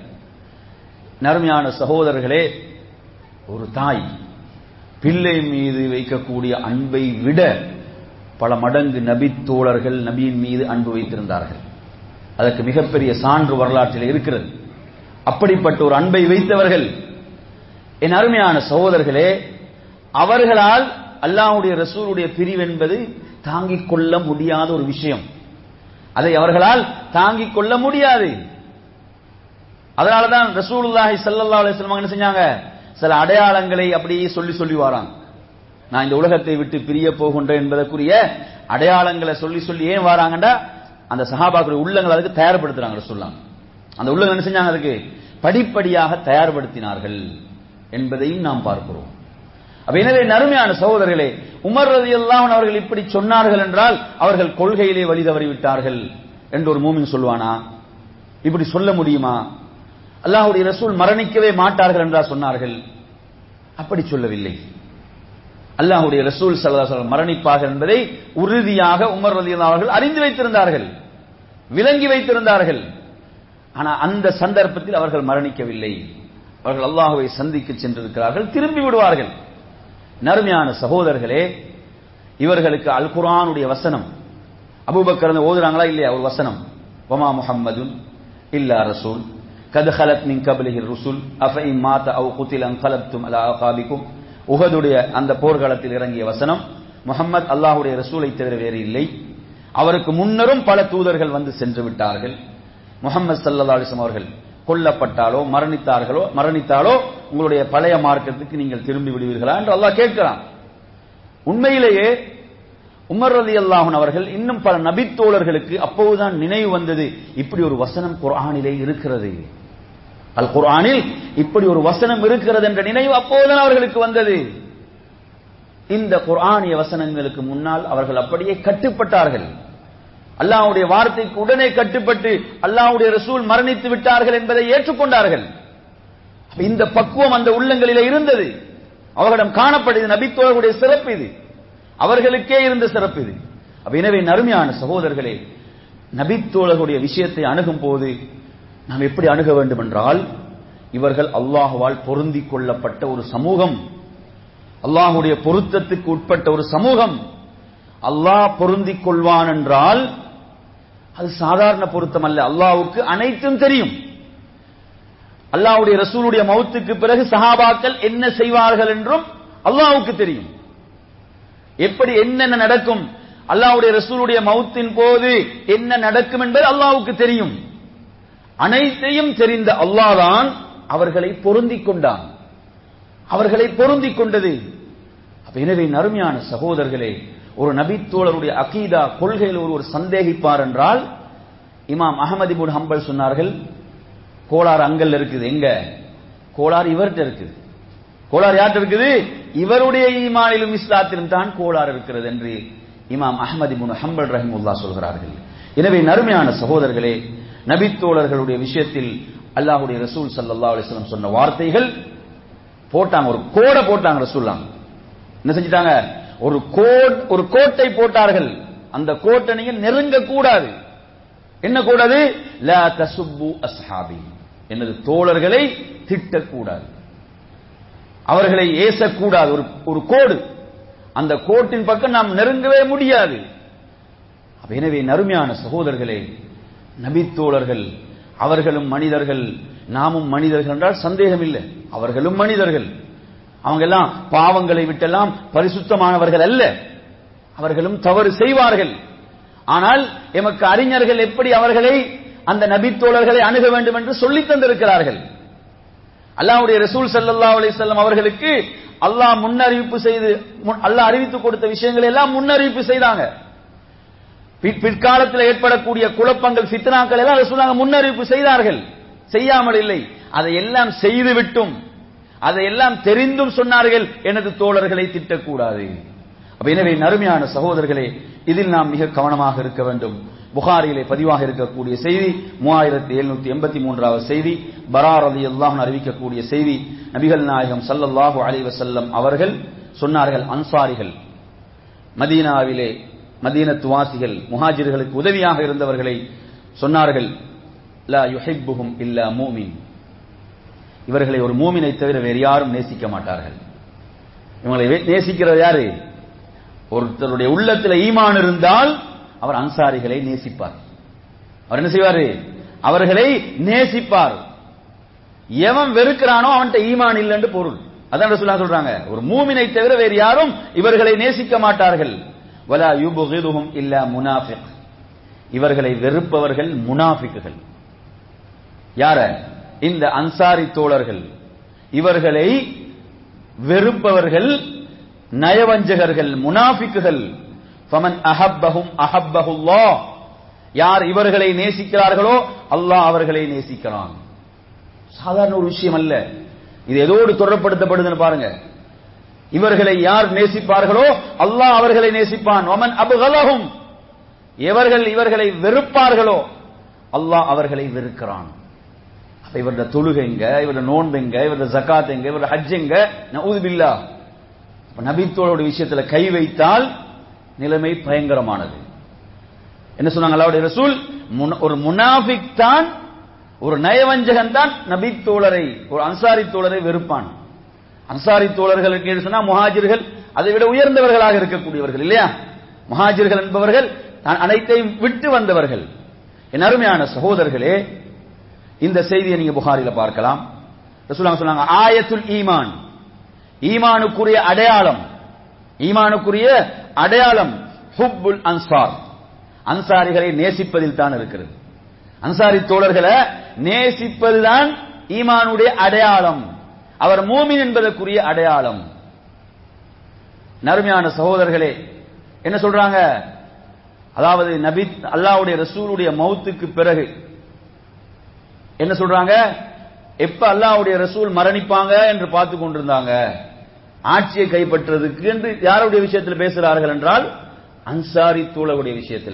நறுமையான சகோதரர்களே, ஒரு தாய் பிள்ளை மீது வைக்கக்கூடிய அன்பை விட பல மடங்கு நபி தோழர்கள் நபியின் மீது அன்பு வைத்திருந்தார்கள். அதற்கு மிகப்பெரிய சான்று வரலாற்றில் இருக்கிறது. அப்படிப்பட்ட ஒரு அன்பை வைத்தவர்கள் என் அருமையான சகோதரர்களே, அவர்களால் அல்லாஹ்வுடைய ரசூலுடைய பிரிவு என்பது தாங்கிக் கொள்ள முடியாத ஒரு விஷயம். அதை அவர்களால் தாங்கிக் கொள்ள முடியாது. அதனாலதான் ரசூலுல்லாஹி ஸல்லல்லாஹு அலைஹி வஸல்லம் என்ன செஞ்சாங்க, சில அடையாளங்களை அப்படியே சொல்லி சொல்லி வராங்க. நான் இந்த உலகத்தை விட்டு பிரிய போகின்றேன் என்பதற்குரிய அடையாளங்களை சொல்லி சொல்லி ஏன் வராங்கண்டா, அந்த சஹாபாக்களுடைய உள்ளங்களை அதுக்கு தயார்படுத்துறாங்க ரசூலுல்லாஹ். அந்த உள்ளங்கள் என்ன செஞ்சாங்க, அதுக்கு படிப்படியாக தயார்படுத்தினார்கள் என்பதையும் நாம் பார்க்கிறோம். அப்ப எனவே நறுமையான சகோதரர்களே, உமர் ரலியல்லாஹு அன்ஹு அவர்கள் இப்படி சொன்னார்கள் என்றால் அவர்கள் கொள்கையிலே வழி தவறி விட்டார்கள் என்று ஒரு மூமின் சொல்வானா? இப்படி சொல்ல முடியுமா? அல்லாஹ்வுடைய ரசூல் மரணிக்கவே மாட்டார்கள் என்றா சொன்னார்கள்? அப்படி சொல்லவில்லை. அல்லாஹ்வுடைய ரசூல் ஸல்லல்லாஹு அலைஹி வஸல்லம் மரணிப்பார்கள் என்பதை உறுதியாக உமர் ரலியல்லாஹு அவர்கள் அறிந்து வைத்திருந்தார்கள், விளங்கி வைத்திருந்தார்கள். ஆனா அந்த சந்தர்ப்பத்தில் அவர்கள் மரணிக்கவில்லை. அவர்கள் அல்லாஹ்வை சந்திக்க சென்றிருக்கிறார்கள், திரும்பி விடுவார்கள். நறுமையான சகோதரர்களே, இவர்களுக்கு அல் குர்ஆனுடைய வசனம் அபூபக்கர் ஓதுறாங்களா இல்லையா? ஒரு வசனம், வமா முஹம்மதுன் இல்லா ரசூல் கத் ஹலத் மின் கப்லிஹி ருசுல் அஃபஇன் மாத அவ் குதில அன்கலப்தும் அலா அகாபிக்கும். உஹதுடைய அந்த போர்க்களத்தில் இறங்கிய வசனம், முஹம்மது அல்லாஹ்வுடைய ரசூலை தவிர வேறு இல்லை, அவருக்கு முன்னரும் பல தூதர்கள் வந்து சென்று விட்டார்கள். முஹம்மது ஸல்லல்லாஹு அலைஹி வஸல்லம் அவர்கள் கொல்லப்பட்டாலோ மரணித்தார்களோ மரணித்தாலோ உங்களுடைய பழைய மார்க்கத்துக்கு நீங்கள் திரும்பி விடுவீர்களா என்று அல்லாஹ் கேட்கிறான். உண்மையிலேயே உமர் ரலியல்லாஹு அன்ஹு அவர்கள் இன்னும் பல நபித்தோழர்களுக்கு அப்போதுதான் நினைவு வந்தது, இப்படி ஒரு வசனம் குர்ஆனிலே இருக்கிறது, அல் குர்ஆனில் இப்படி ஒரு வசனம் இருக்கிறது என்ற நினைவு அப்போதுதான் அவர்களுக்கு வந்தது. இந்த குர்ஆனிய வசனங்களுக்கு முன்னால் அவர்கள் அப்படியே கட்டுப்பட்டார்கள். அல்லாஹ்வுடைய வார்த்தைக்கு உடனே கட்டுப்பட்டு அல்லாஹ்வுடைய ரசூல் மரணித்து விட்டார்கள் என்பதை ஏற்றுக்கொண்டார்கள். இந்த பக்குவம் அந்த உள்ளங்களிலே இருந்தது, அவர்களிடம் காணப்படுது. நபித்தோழர்களுடைய சிறப்பு இது, அவர்களுக்கே இருந்த சிறப்பு இது. எனவே நறுமையான சகோதரர்களே, நபித்தோழர்களுடைய விஷயத்தை அணுகும் போது நாம் எப்படி அணுக வேண்டும் என்றால், இவர்கள் அல்லாஹ்வால் பொருந்திக் கொள்ளப்பட்ட ஒரு சமூகம், அல்லாஹ்வுடைய பொருத்தத்துக்கு உட்பட்ட ஒரு சமூகம். அல்லாஹ் பொருந்திக் கொள்வான் என்றால் அது சாதாரண பொருத்தம் அல்ல. அல்லாஹ்வுக்கு அனைத்தும் தெரியும். அல்லாஹ்வுடைய ரசூலுடைய மௌத்துக்கு பிறகு சஹாபாக்கள் என்ன செய்வார்கள் என்றும் அல்லாஹ்வுக்கு தெரியும். எப்படி என்னென்ன நடக்கும், அல்லாஹ்வுடைய ரசூலுடைய மௌத்தின் போது என்ன நடக்கும் என்பது அல்லாஹ்வுக்கு தெரியும். அனைத்தையும் தெரிந்த அல்லாஹ் தான் அவர்களை பொருந்திக் கொண்டான், அவர்களை பொருந்திக் கொண்டது. எனவே அருமையான சகோதரர்களே, ஒரு நபித்தோழருடைய அகீதா கொள்கையில் ஒருவர் சந்தேகிப்பார் என்றால், இமாம் அஹ்மத் இப்னு ஹம்பல் சொன்னார்கள், கோளாறு அங்கல் இருக்குது. எங்க கோளாறு? இவர்கிட்ட இருக்குது. கோளாறு யார்கிட்ட இருக்குது? இவருடைய ஈமானிலும் இஸ்லாத்திலும் தான் கோளாறு இருக்கிறது என்று இமாம் அஹ்மத் இப்னு ஹம்பல் ரஹிமஹுல்லாஹ் சொல்கிறார்கள். எனவே நறுமையான சகோதரர்களே, நபித்தோழர்களுடைய விஷயத்தில் அல்லாஹ்வுடைய ரசூல் ஸல்லல்லாஹு அலைஹி வஸல்லம் சொன்ன வார்த்தைகள் போட்டாங்க, ஒரு கோடை போட்டாங்க. ரசூலுல்லாஹ் என்ன செஞ்சிட்டாங்க? ஒரு கோட் ஒரு கோட்டை போட்டார்கள். அந்த கோட்டை நீங்க நெருங்க கூடாது. என்ன கூடாது? லா தசுப்பு அஸ்ஹாபி, எனது தோழர்களை திட்டக்கூடாது, அவர்களை ஏசக்கூடாது. ஒரு ஒரு கோடு, அந்த கோட்டின் பக்கம் நாம் நெருங்கவே முடியாது. எனவே நறுமையான சகோதரர்களே, நபித்தோழர்கள் அவர்களும் மனிதர்கள், நாமும் மனிதர்கள் என்றால் சந்தேகம் இல்லை. அவர்களும் மனிதர்கள், அவங்க எல்லாம் பாவங்களை விட்டெல்லாம் பரிசுத்தமானவர்கள் அல்ல, அவர்களும் தவறு செய்வார்கள். ஆனால் எமக்கு அறிஞர்கள் எப்படி அவர்களை, அந்த நபித்தோழர்களை அணுக வேண்டும் என்று சொல்லி தந்திருக்கிறார்கள். அல்லாஹ்வுடைய ரசூல் ஸல்லல்லாஹு அலைஹி வஸல்லம் அவர்களுக்கு அல்லாஹ் முன்னறிவிப்பு செய்து, அல்லாஹ் அறிவித்து கொடுத்த விஷயங்களை எல்லாம் முன்னறிவிப்பு செய்தாங்க. பிற்காலத்தில் ஏற்படக்கூடிய குழப்பங்கள், ஃபித்னாக்கள் எல்லாம் ரசூலுல்லாஹ் முன்னறிவிப்பு செய்தார்கள், செய்யாமல் இல்லை. அதையெல்லாம் செய்து விட்டும், அதையெல்லாம் தெரிந்தும் சொன்னார்கள், எனது தோழர்களை திட்டக்கூடாது. எனவே நறுமையான சகோதரர்களே, இதில் நாம் மிக கவனமாக இருக்க வேண்டும். புகாரியிலே பதிவாக இருக்கக்கூடிய செய்தி, மூவாயிரத்தி எழுநூத்தி எண்பத்தி மூன்றாவது செய்தி, பரா ரலியல்லாஹு அன்ஹு அறிவிக்கக்கூடிய செய்தி. நபிகள் நாயகம் ஸல்லல்லாஹு அலைஹி வஸல்லம் அவர்கள் சொன்னார்கள், அன்சாரிகள், மதீனாவிலே மதீனத்து வாசிகள், முஹாஜிர்களுக்கு உதவியாக இருந்தவர்களை சொன்னார்கள், லா யுஹிப்புஹும் இல்லா மூமின், இவர்களை ஒரு மூமினை தவிர வேறு யாரும் நேசிக்க மாட்டார்கள். இவங்களை நேசிக்கிறது யாரு? ஒருத்தருடைய உள்ளத்தில் ஈமான் இருந்தால் அவர் அன்சாரிகளை நேசிப்பார். அவர் என்ன செய்வார்? அவர்களை நேசிப்பார். எவன் வெறுக்கிறானோ அவன்கிட்ட ஈமான் இல்லைன்னு பொருள். அதான் ரசூலுல்லாஹ் சொல்றாங்க, ஒரு மூமினை தவிர வேறு யாரும் இவர்களை நேசிக்க மாட்டார்கள். வலா யுபகிதுஹும் இல்லா முனாஃபிக், இவர்களை வெறுப்பவர்கள் முனாஃபிக்குகள். யார? இந்த அன்சாரி தோழர்கள். இவர்களை வெறுப்பவர்கள் நயவஞ்சகர்கள், முனாஃபிக்குகள். ஃபமன் அஹப்பஹும் அஹப்பஹுல்லாஹ், யார் இவர்களை நேசிக்கிறார்களோ அல்லாஹ் அவர்களை நேசிக்கிறான். சாதாரண ஒரு விஷயம் அல்ல, இது எதோடு தொடர்படுத்தப்படுதுன்னு பாருங்க. இவர்களை யார் நேசிப்பார்களோ அல்லாஹ் அவர்களை நேசிப்பான். வமன் அப்கலஹும், எவர்கள் இவர்களை வெறுப்பார்களோ அல்லாஹ் அவர்களை வெறுக்கிறான். அப்ப இவருடைய தொழுகை எங்க, இவருடைய நோன்பு எங்க, இவருடைய ஜகாத் எங்க, இவருடைய ஹஜ் எங்க? நஊது பில்லாஹ். நபித்தோளுடைய விஷயத்துல கை வைத்தால் நிலைமை பயங்கரமானது. என்ன சொன்னாங்க அல்லாஹ்வுடைய ரசூல்? ஒரு முனாஃபிக் தான், ஒரு நயவஞ்சகன் தான் நபித்தோழரை, ஒரு அன்சாரி தோழரை வெறுப்பான். அன்சாரி தோழர்களுக்கு சொன்னா முஹாஜிர்கள் அதை விட உயர்ந்தவர்களாக இருக்கக்கூடியவர்கள் இல்லையா? முஹாஜிர்கள் என்பவர்கள் அனைத்தையும் விட்டு வந்தவர்கள். என் அருமையான சகோதரர்களே, இந்த செய்தியை நீங்க புகாரில பார்க்கலாம். ரசூலுல்லாஹ் சொன்னாங்க, ஆயத்துல் ஈமான், ஈமானுக்குரிய அடையாளம், ஈமானுக்குரிய அடையாளம் ஹுப்புல் அன்சார், அன்சாரிகளை நேசிப்பதில் தான் இருக்கிறது. அன்சாரி தோழர்களை நேசிப்பதுதான் ஈமானுடைய அடையாளம், அவர் மூமின் என்பதற்குரிய அடையாளம். நறுமையான சகோதரர்களே, என்ன சொல்றாங்க? அதாவது நபி அல்லாஹ்வுடைய ரசூலுடைய மௌத்துக்கு பிறகு என்ன சொல்றாங்க? எப்ப அல்லாஹ்வுடைய ரசூல் மரணிப்பாங்க என்று பார்த்து கொண்டிருந்தாங்க, ஆட்சியை கைப்பற்றுவதற்கு என்று யாருடைய விஷயத்தில் பேசுகிறார்கள் என்றால் அன்சாரி தோழருடைய விஷயத்தில்.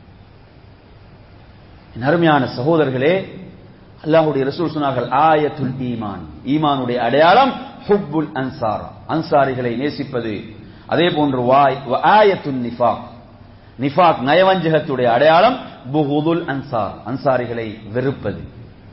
அருமையான சகோதரர்களே, அல்லாஹ்வுடைய ரசூல் சொன்னார்கள், ஆயத்துல் ஈமான், ஈமானுடைய அடையாளம் ஹுப்புல் அன்சார், அன்சாரிகளை நேசிப்பது. அதே போன்று வாய் ஆயத்துன் நிஃபாக், நிஃபாக் நயவஞ்சகத்துடைய அடையாளம் புகுதுல் அன்சார், அன்சாரிகளை வெறுப்பது.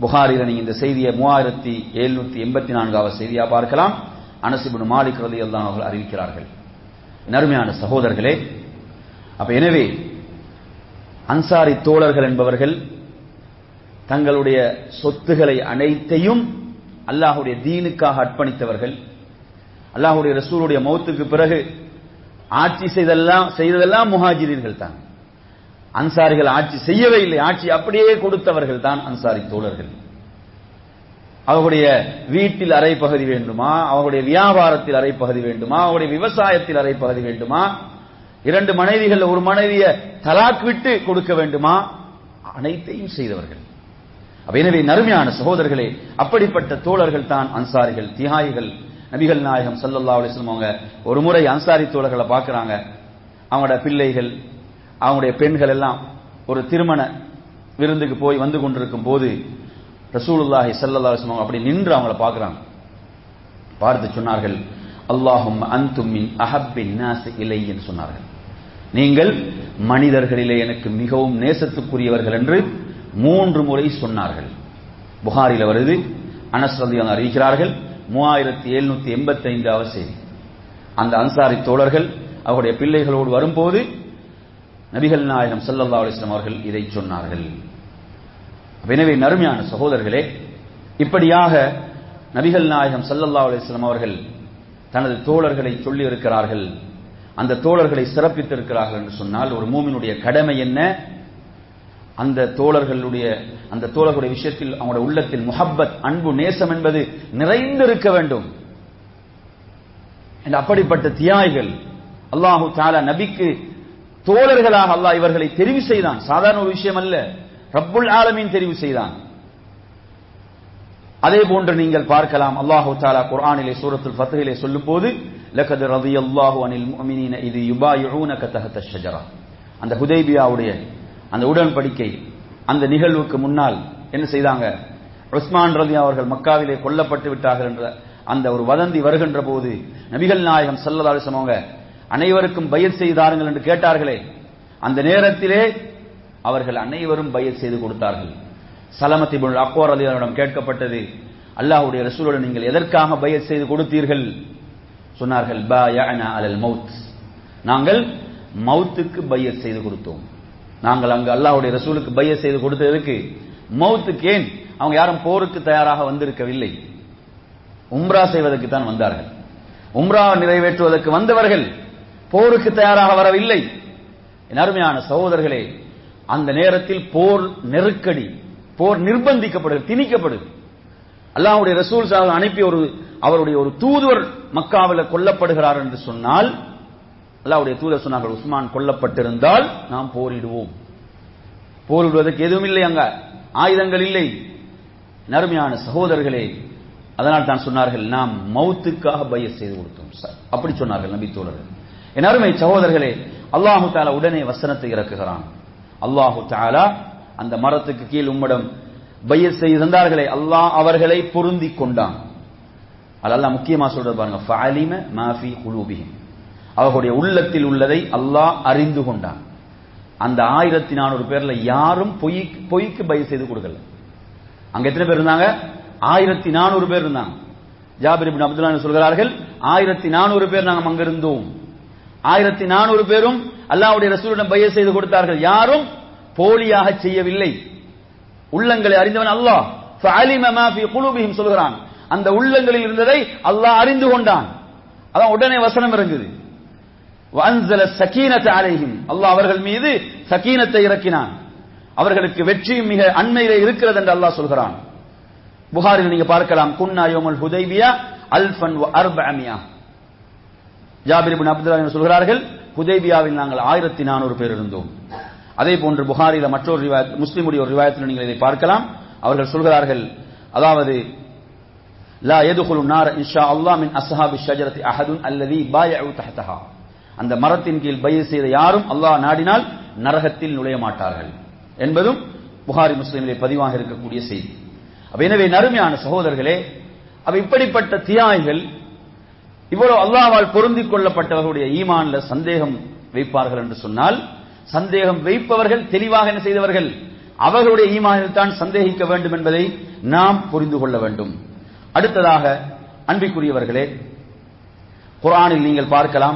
புகாரில நீங்க இந்த செய்தியை மூவாயிரத்தி எழுநூத்தி எண்பத்தி நான்காவது செய்தியா பார்க்கலாம். அனஸ் இப்னு மாலிக் ரலியல்லாஹு அன்ஹு அறிவிக்கிறார்கள். அருமையான சகோதரர்களே, அப்ப எனவே அன்சாரி தோழர்கள் என்பவர்கள் தங்களுடைய சொத்துக்களை அனைத்தையும் அல்லாஹ்வுடைய தீனுக்காக அர்ப்பணித்தவர்கள். அல்லாஹ்வுடைய ரசூலுடைய மௌத்துக்கு பிறகு ஆட்சி செய்தெல்லாம் செய்ததெல்லாம் முஹாஜிரீன்கள் தான். அன்சாரிகள் ஆட்சி செய்யவே இல்லை, ஆட்சி அப்படியே கொடுத்தவர்கள் தான் அன்சாரி தோழர்கள். அவர்களுடைய வீட்டில் அரை பகுதி வேண்டுமா, அவர்களுடைய வியாபாரத்தில் அரை பகுதி வேண்டுமா, அவருடைய விவசாயத்தில் அரை பகுதி வேண்டுமா, இரண்டு மனைவிகள் ஒரு மனைவியை தலாக் விட்டு கொடுக்க வேண்டுமா, அனைத்தையும் செய்தவர்கள். எனவே நறுமையான சகோதரர்களே, அப்படிப்பட்ட தோழர்கள் தான் அன்சாரிகள், தியாகிகள். நபிகள் நாயகம் ஸல்லல்லாஹு அலைஹி வஸல்லம் அவங்க ஒரு முறை அன்சாரி தோழர்களை பார்க்கறாங்க. அவங்களோட பிள்ளைகள், அவங்களுடைய பெண்கள் எல்லாம் ஒரு திருமண விருந்துக்கு போய் வந்து கொண்டிருக்கும் போது ரசூலுல்லாஹி ஸல்லல்லாஹு அலைஹி வஸல்லம் அப்படி நின்று அவங்கள பார்க்கறாங்க. பார்த்து சொன்னார்கள், அல்லாஹும்ம அன்தும் மின் அஹப்பின் நாஸ் இலைய சொன்னார்கள். நீங்கள் மனிதர்களிலே எனக்கு மிகவும் நேசத்துக்குரியவர்கள் என்று மூன்று முறை சொன்னார்கள். புகாரில வருது, அனஸ் ரலியல்லாஹு அறிவிக்கிறார்கள். மூவாயிரத்தி எழுநூத்தி எண்பத்தி ஐந்தாவது செய்தி. அந்த அன்சாரி தோழர்கள் அவருடைய பிள்ளைகளோடு வரும்போது நபிகள் நாயகம் ஸல்லல்லாஹு அலைஹி வஸல்லம் அவர்கள் இதை சொன்னார்கள். எனவே நறுமையான சகோதரர்களே, இப்படியாக நபிகள் நாயகம் ஸல்லல்லாஹு அலைஹி வஸல்லம் அவர்கள் தனது தோழர்களை சொல்லி இருக்கிறார்கள். அந்த தோழர்களை சிறப்பித்திருக்கிறார்கள் என்று சொன்னால் ஒரு மூமினுடைய கடமை என்ன? அந்த தோழர்களுடைய அந்த தோழர்களுடைய விஷயத்தில் அவங்களுடைய உள்ளத்தில் முஹப்பத், அன்பு, நேசம் என்பது நிறைந்திருக்க வேண்டும். அப்படிப்பட்ட தியாகிகள் அல்லாஹு தஆலா நபிக்கு தோழர்களாக அல்லாஹ் இவர்களை தெரிவு செய்தான். சாதாரண ஒரு விஷயம் அல்ல, ரப்புல் ஆலமீன் தெரிவு செய்தான். அதே போன்று நீங்கள் பார்க்கலாம், அல்லாஹு தஆலா குர்ஆனிலே சூரத்துல் ஃபத்ஹிலே சொல்லும்போது லகத் ரலியல்லாஹு அனில் முஃமினீன இத் யுபாயிஊனக தஹத ஷஜரா, அந்த ஹுதைபியாவுடைய அந்த உடன்படிக்கை அந்த நிகழ்வுக்கு முன்னால் என்ன செய்தாங்க? உஸ்மான் ரலியல்லாஹு அவர்கள் மக்காவிலே கொல்லப்பட்டு விட்டார்கள் என்ற அந்த ஒரு வதந்தி வருகின்ற போது நபிகள் நாயகம் ஸல்லல்லாஹு அலைஹி வஸல்லம் அனைவருக்கும் பைஅத் செய்தார்கள் என்று கேட்டார்களே, அந்த நேரத்திலே அவர்கள் அனைவரும் பைஅத் செய்து கொடுத்தார்கள். சலமத் இப்னு அக்வா ரலியல்லாஹு அன்ஹு கேட்கப்பட்டது, அல்லாஹ்வுடைய ரசூலுடன் நீங்கள் எதற்காக பைஅத் செய்து கொடுத்தீர்கள்? சொன்னார்கள், பாயஅனா அலல் மௌத், நாங்கள் மௌத்துக்கு பைஅத் செய்து கொடுத்தோம். நாங்கள் அங்கு அல்லாஹ்வுடைய ரசூலுக்கு பைஅத் செய்து கொடுத்ததற்கு மௌத்துக்கு. ஏன்? அவங்க யாரும் போருக்கு தயாராக வந்திருக்கவில்லை, உம்ரா செய்வதற்கு தான் வந்தார்கள். உம்ரா நிறைவேற்றுவதற்கு வந்தவர்கள் போருக்கு தயாராக வரவில்லை. என் அருமையான சகோதரர்களே, அந்த நேரத்தில் போர் நெருக்கடி, போர் நிர்பந்திக்கப்படுது, திணிக்கப்படுது. அல்லாஹ்வுடைய ரசூல் ஸல்லல்லாஹு அனுப்பி ஒரு அவருடைய ஒரு தூதுவர் மக்காவில் கொல்லப்படுகிறார் என்று சொன்னால் அல்லாஹ்வுடைய தூதர் சொன்னார்கள், உஸ்மான் கொல்லப்பட்டிருந்தால் நாம் போரிடுவோம். போரிடுவதற்கு எதுவும் இல்லை, அங்க ஆயுதங்கள் இல்லை. நறுமையான சகோதரர்களே, அதனால் தான் சொன்னார்கள், நாம் மௌத்துக்காக பைஅத் செய்து கொடுத்தோம். அப்படி சொன்னார்கள் நபி தோழர்கள். என் அருமை சகோதரர்களே, அல்லாஹு தஆலா உடனே வசனத்தை இறக்குகிறான். அல்லாஹு தஆலா அந்த மரத்துக்கு கீழ் உம்மிடம் பைஅத் செய்து தந்தார்களே, அல்லாஹ் அவர்களை பொருந்தி கொண்டான். அல்லாஹ் முக்கியமா சொல்றது பாருங்க, ஃபஅலிம மா ஃபீ குலூபிஹிம், அவர்களுடைய உள்ளத்தில் உள்ளதை அல்லாஹ் அறிந்து கொண்டான். அந்த ஆயிரத்தி நானூறு பேர்ல யாரும் பொய் பொய்க்கு பைஅத் செய்து கொடுக்கல. அங்க எத்தனை பேர் இருந்தாங்க? ஆயிரத்தி நானூறு பேர் இருந்தாங்க. ஜாபிர் இப்னு அப்துல்லாஹ் சொல்கிறார்கள், ஆயிரத்தி நானூறு பேர் நாங்கள் அங்க இருந்தோம். ஆயிரத்தி நானூறு பேரும் அல்லாஹ்வுடைய ரசூலுடன் பைஅத் செய்து கொடுத்தார்கள். யாரும் போலியாக செய்யவில்லை. உள்ளங்களை அறிந்தவன் அல்லாஹ். ஃபஅலிம மா ஃபீ குலூபிஹிம் சொல்கிறான், அந்த உள்ளங்களில் இருந்ததை அல்லாஹ் அறிந்து கொண்டான். அதான் உடனே வசனம் இறங்குது, வஅன்ஸல ஸகீனத அலைஹிம், அல்லாஹ் அவர்கள் மீது சகீனத்தை இறக்கினான். அவர்களுக்கு வெற்றி மிக அண்மையிலே இருக்கிறது என்று அல்லாஹ் சொல்கிறான். புகாரில் நீங்க பார்க்கலாம், குன்னா யௌமுல் ஹுதைபியா அல்ஃபன் வ அர்பஅமியா, ஜாபிர் இப்னு அப்துல்லாஹ் சொல்கிறார்கள், ஹுதைபியாவில் நாங்கள் ஆயிரத்தி நானூறு பேர் இருந்தோம். அதே போன்று புகாரில மற்றொரு ரிவாயத், முஸ்லிமுடைய ஒரு ரிவாயத்தில் நீங்கள் இதை பார்க்கலாம். அவர்கள் சொல்கிறார்கள், அதாவது லா யதுகுலு நார இன்ஷா அல்லாஹ் மின் அஸ்ஹாபி ஷஜரத்தி அஹதுன் அல்லதி பாயஉ தஹ்தஹா, அந்த மரத்தின் கீழ் பைஅத் செய்த யாரும் அல்லாஹ் நாடினால் நரகத்தில் நுழைய மாட்டார்கள் என்பதும் புகாரி முஸ்லிமிலே பதிவாக இருக்கக்கூடிய செய்தி. எனவே நறுமையான சகோதரர்களே, அப்ப இப்படிப்பட்ட தியாகிகள் இவ்வளவு அல்லாஹ்வால் பொருந்திக் கொள்ளப்பட்டவர்களுடைய ஈமான்ல சந்தேகம் வைப்பார்கள் என்று சொன்னால், சந்தேகம் வைப்பவர்கள் தெளிவாக என்ன செய்தவர்கள்? அவர்களுடைய ஈமானில் தான் சந்தேகிக்க வேண்டும் என்பதை நாம் புரிந்து கொள்ள வேண்டும். அடுத்ததாக அன்பிற்குரியவர்களே, குர்ஆனில் நீங்கள் பார்க்கலாம்,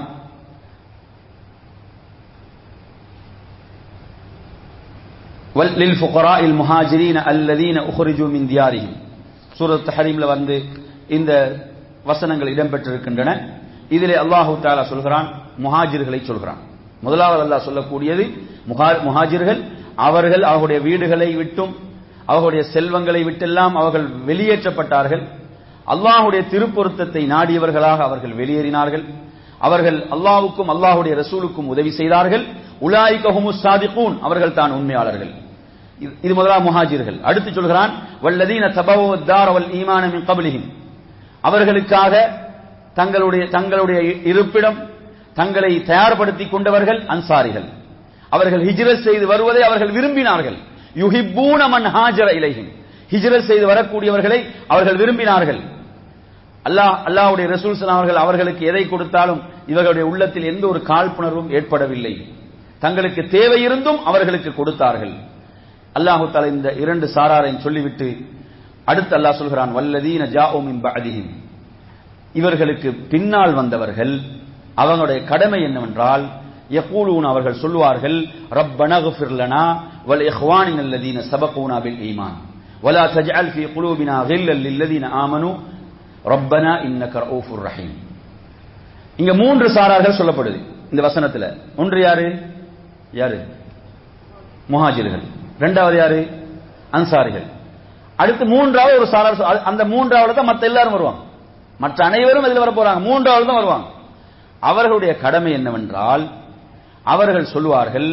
للفقراء المهاجرين الذين اخرجوا من ديارهم சூரத் தஹரீம்ல வந்து இந்த வசனங்கள் இடம்பெற்றிருக்கின்றன. இதிலே அல்லாஹ் தஆலா சொல்கிறான், முஹாஜிர்களை சொல்கிறான். முதலாவது அல்லாஹ் சொல்லக்கூடியது முஹாஜிர்கள், அவர்கள் அவர்களுடைய வீடுகளை விட்டும் அவர்களுடைய செல்வங்களை விட்டெல்லாம் அவர்கள் வெளியேற்றப்பட்டார்கள். அல்லாஹ்வுடைய திருப்பொருத்தத்தை நாடியவர்களாக அவர்கள் வெளியேறினார்கள். அவர்கள் அல்லாஹ்வுக்கும் அல்லாஹ்வுடைய ரசூலுக்கும் உதவி செய்தார்கள். உலாயிக ஹுமுஸ் சாதிகூன், அவர்கள் தான் உண்மையாளர்கள். இது முதலாம் முஹாஜிர்கள். அடுத்து சொல்கிறான், வல்லதீன தபவத் தார வல் ஈமான மின் கப்லிஹிம், அவர்களுக்காக தங்களுடைய தங்களுடைய இருப்பிடம் தங்களை தயார்படுத்திக் கொண்டவர்கள் அன்சாரிகள். அவர்கள் ஹிஜ்ரத் செய்து வருவதை அவர்கள் விரும்பினார்கள். யுஹிப்பூன மன் ஹாஜர இலைஹிம், ஹிஜ்ரத் செய்து வரக்கூடியவர்களை அவர்கள் விரும்பினார்கள். அல்லாஹ் அல்லாஹ்வுடைய ரசூல் ஸல்லல்லாஹு அலைஹி வஸல்லம் அவர்களுக்கு எதை கொடுத்தாலும் இவர்களுடைய உள்ளத்தில் எந்த ஒரு காழ்ப்புணர்வும் ஏற்படவில்லை. தங்களுக்கு தேவை இருந்தும் அவர்களுக்கு கொடுத்தார்கள். அல்லாஹ் தஆலா இந்த இரண்டு சாராரையும் சொல்லிவிட்டு அடுத்து அல்லாஹ் சொல்கிறான், வல்லதீன ஜாஉ மின் பஅதிஹிம், இவர்களுக்கு பின்னால் வந்தவர்கள் அவங்களுடைய கடமை என்னவென்றால், யகூலூன, அவர்கள் சொல்வார்கள், ரப்பனா இக்ஃபிர் லனா வல் இக்வானின அல்லதீன சபகூனா பில் ஈமான் வலா தஜ்அல் ஃபீ குலூபினா கில்லல் லில்லதீன ஆமனூ ரப்பனா இன்னக ரഊஃபுர் ரஹீம். இங்க மூன்று சாரார்கள் சொல்லப்படுது இந்த வசனத்துல. ஒன்று யாரு யாரு முஹாஜிர்கள், இரண்டாவது யாரு அன்சாரிகள். அடுத்து மூன்றாவது ஒரு சாரார், அந்த மூன்றாவது தான் மற்ற எல்லாரும் வருவாங்க, மற்ற அனைவரும் இதில் வர போறாங்க, மூன்றாவது தான் வருவாங்க. அவர்களுடைய கடமை என்னவென்றால், அவர்கள் சொல்வார்கள்,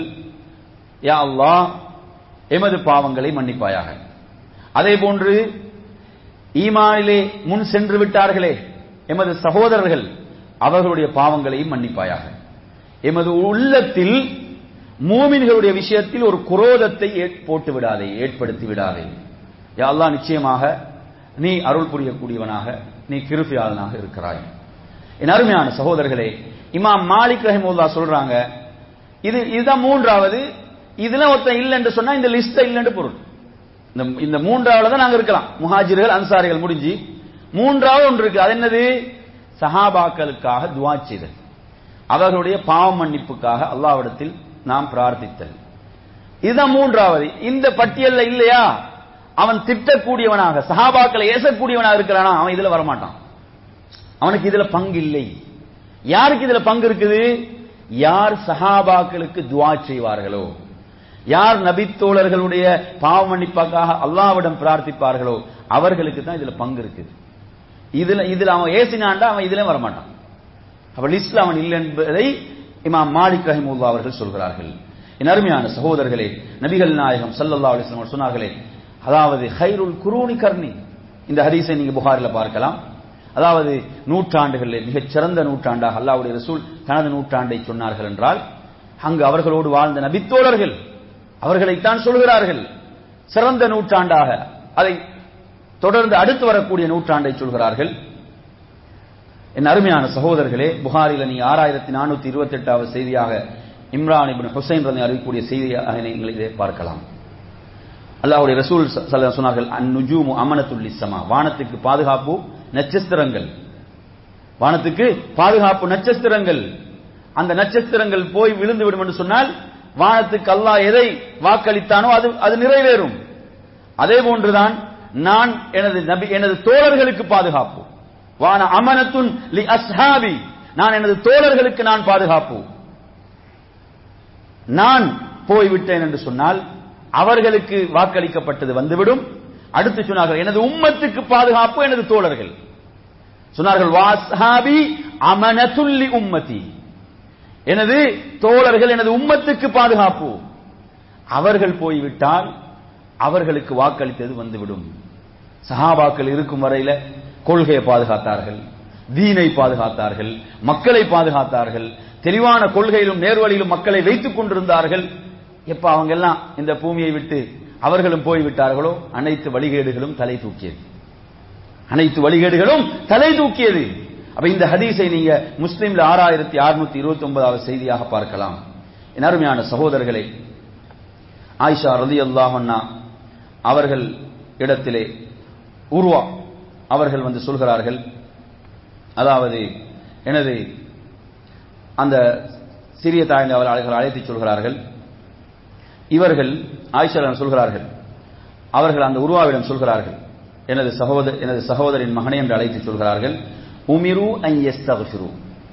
யா அல்லாஹ் எமது பாவங்களை மன்னிப்பாயாக, அதே போன்று ஈமானிலே முன் சென்று விட்டார்களே எமது சகோதரர்கள், அவர்களுடைய பாவங்களையும் மன்னிப்பாயாக. எமது உள்ளத்தில் மூமின்களுடைய விஷயத்தில் ஒரு குரோதத்தை போட்டு விடாதே, ஏற்படுத்தி விடாதே. யா அல்லாஹ் நிச்சயமாக நீ அருள் புரியக்கூடியவனாக, நீ கிருபையாளனாக இருக்கிறாய். என் அருமையான சகோதரர்களே, இமாம் மாலிக் ரஹிமஹுல்லாஹ் சொல்றாங்க, இது இதுதான் மூன்றாவது. இதுல ஒருத்தன் இல்லை என்று சொன்னா இந்த லிஸ்ட் இல்லைன்னு பொருள். இந்த மூன்றாவது தான் நாங்க இருக்கலாம், முஹாஜிர்கள் அன்சாரிகள் முடிஞ்சு மூன்றாவது ஒன்று இருக்கு. அது என்னது? சஹாபாக்களுக்காக துஆ செய்தல், அவர்களுடைய பாவ மன்னிப்புக்காக அல்லாஹ்விடத்தில் நாம் பிரார்த்தித்தல். இதுதான் மூன்றாவது. இந்த பட்டியல்ல இல்லையா, அவன் திட்டக்கூடியவனாக சஹாபாக்களை ஏசக்கூடியவனாக இருக்கிறானா, அவன் இதுல வரமாட்டான். அவனுக்கு இதுல பங்கு இல்லை. யாருக்கு இதுல பங்கு இருக்குது? யார் சஹாபாக்களுக்கு துஆ செய்வார்களோ, யார் நபித்தோழர்களுடைய பாவ மன்னிப்புக்காக அல்லாஹ்விடம் பிரார்த்திப்பார்களோ, அவர்களுக்கு தான் இதுல பங்கு இருக்குது. இதுல இதுல அவன் ஏசினான்டா அவன் இதுல வரமாட்டான். அப்ப லிஸ்ட்ல அவன் இல்லை என்பதை இமாம் மாலிக் ரஹிமஹுல்லாஹ் அவர்கள் சொல்கிறார்கள். என் அருமையான சகோதரர்களே, நபிகள் நாயகம் ஸல்லல்லாஹு அலைஹி வஸல்லம் சொன்னார்களே, அதாவது ஹைருல் குரூனி கர்னி, இந்த ஹதீஸை நீங்க புகாரில பார்க்கலாம். அதாவது நூற்றாண்டுகளிலே மிகச் சிறந்த நூற்றாண்டாக அல்லாஹ்வுடைய ரசூல் தனது நூற்றாண்டை சொன்னார்கள் என்றால், அங்கு அவர்களோடு வாழ்ந்த நபித்தோழர்கள் அவர்களைத்தான் சொல்கிறார்கள் சிறந்த நூற்றாண்டாக. அதை தொடர்ந்து அடுத்து வரக்கூடிய நூற்றாண்டை சொல்கிறார்கள். என் அருமையான சகோதரர்களே, புகாரில நீ ஆறாயிரத்தி நானூத்தி இருபத்தி எட்டாவது செய்தியாக இம்ரான் இப்னு ஹுசைன் ரதி அறிவிக்கக்கூடிய செய்தியாக நீங்கள் இதை பார்க்கலாம். அல்லாஹ்வுடைய ரசூல் ஸல்லல்லாஹு அலைஹி வஸல்லம் சொன்னார்கள், அன்-நுஜூமு அமனத்துல் லிஸ்ஸமா, வானத்துக்கு பாதுகாப்பு நட்சத்திரங்கள், வானத்துக்கு பாதுகாப்பு நட்சத்திரங்கள். அந்த நட்சத்திரங்கள் போய் விழுந்து விடும் என்று சொன்னால் வானத்துக்கு அல்லாஹ் எதை வாக்களித்தானோ அது அது நிறைவேறும். அதே போன்றுதான் நான் எனது நபி எனது தோழர்களுக்கு பாதுகாப்பு, வான அமனத்துன் லி அஸ்ஹாபி, நான் எனது தோழர்களுக்கு நான் பாதுகாப்பு. நான் போய்விட்டேன் என்று சொன்னால் அவர்களுக்கு வாக்களிக்கப்பட்டது வந்துவிடும். அடுத்து சொன்னார்கள், எனது உம்மத்துக்கு பாதுகாப்பு எனது தோழர்கள். சொன்னார்கள், வாஸ்ஹாபி அமனத்துல் லி உம்மதி, எனது தோழர்கள் எனது உம்மத்துக்கு பாதுகாப்பு. அவர்கள் போய்விட்டால் அவர்களுக்கு வாக்களித்தது வந்துவிடும். சஹாபாக்கள் இருக்கும் வரையில கொள்கையை பாதுகாத்தார்கள், தீனை பாதுகாத்தார்கள், மக்களை பாதுகாத்தார்கள், தெளிவான கொள்கையிலும் நேர்வழியிலும் மக்களை வைத்துக் கொண்டிருந்தார்கள். எப்ப அவங்க எல்லாம் இந்த பூமியை விட்டு அவர்களும் போய்விட்டார்களோ அனைத்து வழிகேடுகளும் தலை தூக்கியது, அனைத்து வழிகேடுகளும் தலை தூக்கியது. அப்ப இந்த ஹதீஸை நீங்க முஸ்லிம்ல ஆறாயிரத்தி அறுநூத்தி இருபத்தி ஒன்பதாவது செய்தியாக பார்க்கலாம். என் அருமையான சகோதரர்களே, ஆயிஷா ரலியல்லாஹு அன்ஹா அவர்கள் இடத்திலே உர்வா அவர்கள் வந்து சொல்கிறார்கள், அதாவது எனது அந்த சிறிய தாய் அவர்கள் அழைத்து சொல்கிறார்கள். இவர்கள் ஆயிஷா சொல்கிறார்கள், அவர்கள் அந்த உர்வாவிடம் சொல்கிறார்கள், எனது சகோதர எனது சகோதரின் மகனை என்று அழைத்து சொல்கிறார்கள். உமிரு அன் யஸ்தக்ஃபிரு,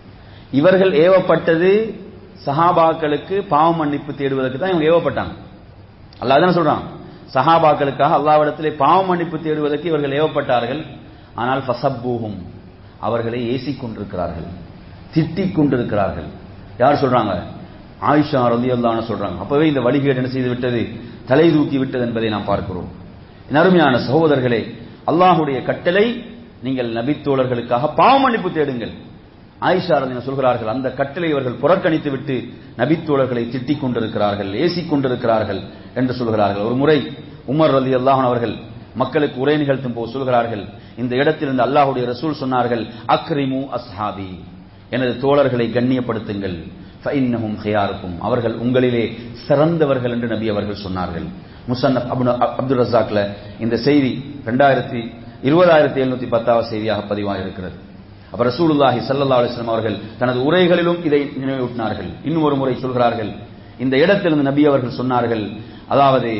இவர்கள் ஏவப்பட்டது சஹாபாக்களுக்கு பாவ மன்னிப்பு தேடுவதற்கு தான் இவங்க ஏவப்பட்டாங்க. அல்லாஹ் தான சொல்றான், சஹாபாக்களுக்காக அல்லாஹ்விடத்திலே பாவ மன்னிப்பு தேடுவதற்கு இவர்கள் ஏவப்பட்டார்கள். ஆனால் ஃபஸப்பூஹும், அவர்களை ஏசிக் கொண்டிருக்கிறார்கள், திட்டிக் கொண்டிருக்கிறார்கள். யார் சொல்றாங்க? ஆயிஷா ரலியல்லாஹு அன்ஹா சொல்றாங்க. அப்பவே இந்த வழிகேடு என்ன செய்து விட்டது, தலை தூக்கி விட்டது என்பதை நாம் பார்க்கிறோம். அருமையான சகோதரர்களே, அல்லாஹ்வுடைய கட்டளை, நீங்கள் நபித்தோழர்களுக்காக பாவ மன்னிப்பு தேடுங்கள். ஆயிஷா ரலியல்லாஹு அன்ஹா சொல்கிறார்கள், அந்த கட்டளை இவர்கள் புறக்கணித்து விட்டு நபித்தோழர்களை திட்டிக் கொண்டிருக்கிறார்கள், ஏசிக் கொண்டிருக்கிறார்கள் என்று சொல்கிறார்கள். ஒரு முறை உமர் ரலியல்லாஹு அன்ஹு அவர்கள் மக்களுக்கு உரை நிகழ்த்தும் போது சொல்கிறார்கள், இந்த இடத்திலிருந்து அல்லாஹ்வுடைய ரசூல் சொன்னார்கள், அக்ரிமு அஸ்ஹாபி, எனது தோழர்களை கண்ணியப்படுத்துங்கள், ஃபஇன்னஹும் ஹியாருக்கும், அவர்கள் உங்களிலே சிறந்தவர்கள் என்று நபி அவர்கள் சொன்னார்கள். முஸன்னஃப் அப்துல் ரஸாக்ல இந்த செய்தி இரண்டாயிரத்தி இருபதாயிரத்தி எழுநூத்தி பத்தாவது செய்தியாக பதிவாக இருக்கிறது. அப்ப ரசூலுல்லாஹி ஸல்லல்லாஹு அலைஹி வஸல்லம் அவர்கள் தனது உரைகளிலும் இதை நினைவூட்டினார்கள். இன்னும் ஒரு முறை சொல்கிறார்கள், இந்த இடத்திலிருந்து நபி அவர்கள் சொன்னார்கள், அதாவது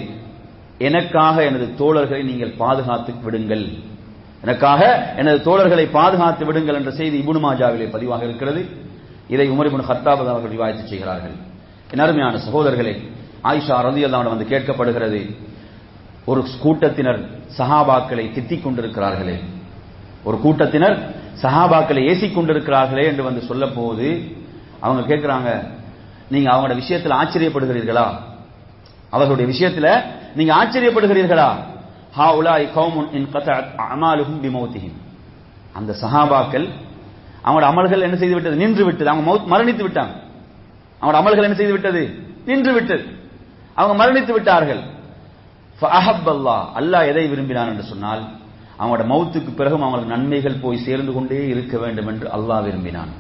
எனக்காக எனது தோழர்களை நீங்கள் பாதுகாத்து விடுங்கள், எனக்காக எனது தோழர்களை பாதுகாத்து விடுங்கள் என்ற செய்தி இப்னு மாஜாவிலே பதிவாக இருக்கிறது. இதை உமர் இப்னு கத்தாப் அவர்கள் ரிவாயத் செய்கிறார்கள். என் அருமையான சகோதரர்களே, ஆயிஷா ரலியல்லாஹு அன்ஹா வந்து கேட்கப்படுகிறது, ஒரு கூட்டத்தினர் சஹாபாக்களை திட்டிக் கொண்டிருக்கிறார்களே, ஒரு கூட்டத்தினர் சஹாபாக்களை ஏசிக் கொண்டிருக்கிறார்களே என்று வந்து சொல்ல போது அவங்க கேட்கிறாங்க, நீங்க அவங்களோட விஷயத்தில் ஆச்சரியப்படுகிறீர்களா? அவர்களுடைய விஷயத்தில் நீங்க ஆச்சரியப்படுகிறீர்களா? ஹாஉலாஇ கௌமுன் இன்கதஅத் அமாலுஹும் பிமௌதிஹிம், அந்த சஹாபாக்கள் அவங்களோட அமல்கள் என்ன செய்து விட்டது, நின்று விட்டது, அவங்க மௌத் மரணித்து விட்டாங்க. அவங்களோட அமல்கள் என்ன செய்து விட்டது, நின்று விட்டது, அவங்க மரணித்து விட்டார்கள். ஃபஅஹப்பல்லாஹ், அல்லாஹ் எதை விரும்பினான் என்று சொன்னால், அவங்களோட மௌத்துக்கு பிறகும் அவங்களுக்கு நன்மைகள் போய் சேர்ந்து கொண்டே இருக்க வேண்டும் என்று அல்லாஹ் விரும்பினான்.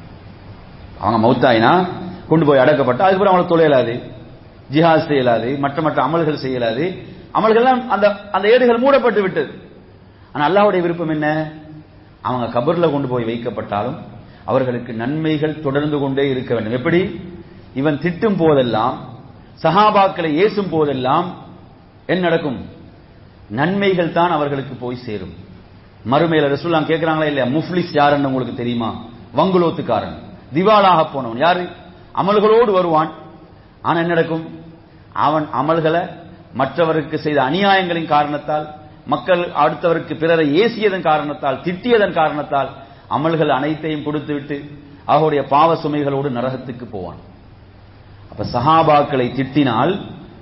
அவங்க மௌத்தாயினா கொண்டு போய் அடக்கப்பட்ட அதுக்கப்புறம் அவங்களுக்கு தொலையலாது, ஜிஹாத் செய்யலாது, மற்ற மற்ற அமல்கள் செய்யலாது, அமல்கள்லாம் அந்த அந்த ஏடுகள் மூடப்பட்டு விட்டது. ஆனால் அல்லாஹ்வுடைய விருப்பம் என்ன, அவங்க கபர்ல கொண்டு போய் வைக்கப்பட்டாலும் அவர்களுக்கு நன்மைகள் தொடர்ந்து கொண்டே இருக்க வேண்டும். எப்படி? இவன் திட்டும் போதெல்லாம், சஹாபாக்களை ஏசும் போதெல்லாம் என்ன நடக்கும்? நன்மைகள் தான் அவர்களுக்கு போய் சேரும். மறுமையில ரசூலுல்லாஹ் கேட்கிறாங்களா இல்லையா, முஃப்லிஸ் யாருன்னு உங்களுக்கு தெரியுமா? வங்குலோத்துக்காரன், திவாலாக போனவன். யாரு? அமல்களோடு வருவான், ஆனா என்ன நடக்கும்? அவன் அமல்களை மற்றவருக்கு செய்த அநியாயங்களின் காரணத்தால், மக்கள் அடுத்தவருக்கு பிறரை ஏசியதன் காரணத்தால், திட்டியதன் காரணத்தால் அமல்கள் அனைத்தையும் கொடுத்துவிட்டு அவருடைய பாவ சுமைகளோடு நரகத்துக்கு போவான். அப்ப சஹாபாக்களை திட்டினால்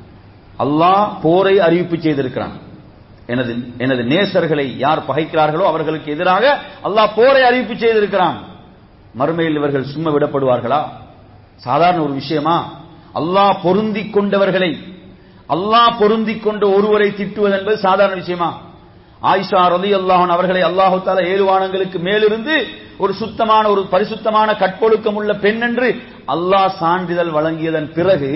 அல்லாஹ் போரை அறிவிப்பு செய்திருக்கிறான். எனது எனது நேசர்களை யார் பகைக்கிறார்களோ அவர்களுக்கு எதிராக அல்லாஹ் போரை அறிவிப்பு செய்திருக்கிறான். மறுமையில் இவர்கள் சும்மா விடப்படுவார்களா? சாதாரண ஒரு விஷயமா? அல்லாஹ் பொருந்தி கொண்டவர்களை, அல்லாஹ் பொருந்தி கொண்ட ஒருவரை திட்டுவது என்பது சாதாரண விஷயமா? ஆயிஷா ரலியல்லாஹு அன்ஹா அவர்களை அல்லாஹு தஆலா ஏழு வானங்களுக்கு மேலிருந்து ஒரு சுத்தமான, ஒரு பரிசுத்தமான கற்பொழுக்கம் உள்ள பெண் என்று அல்லாஹ் சான்றிதழ் வழங்கியதன் பிறகு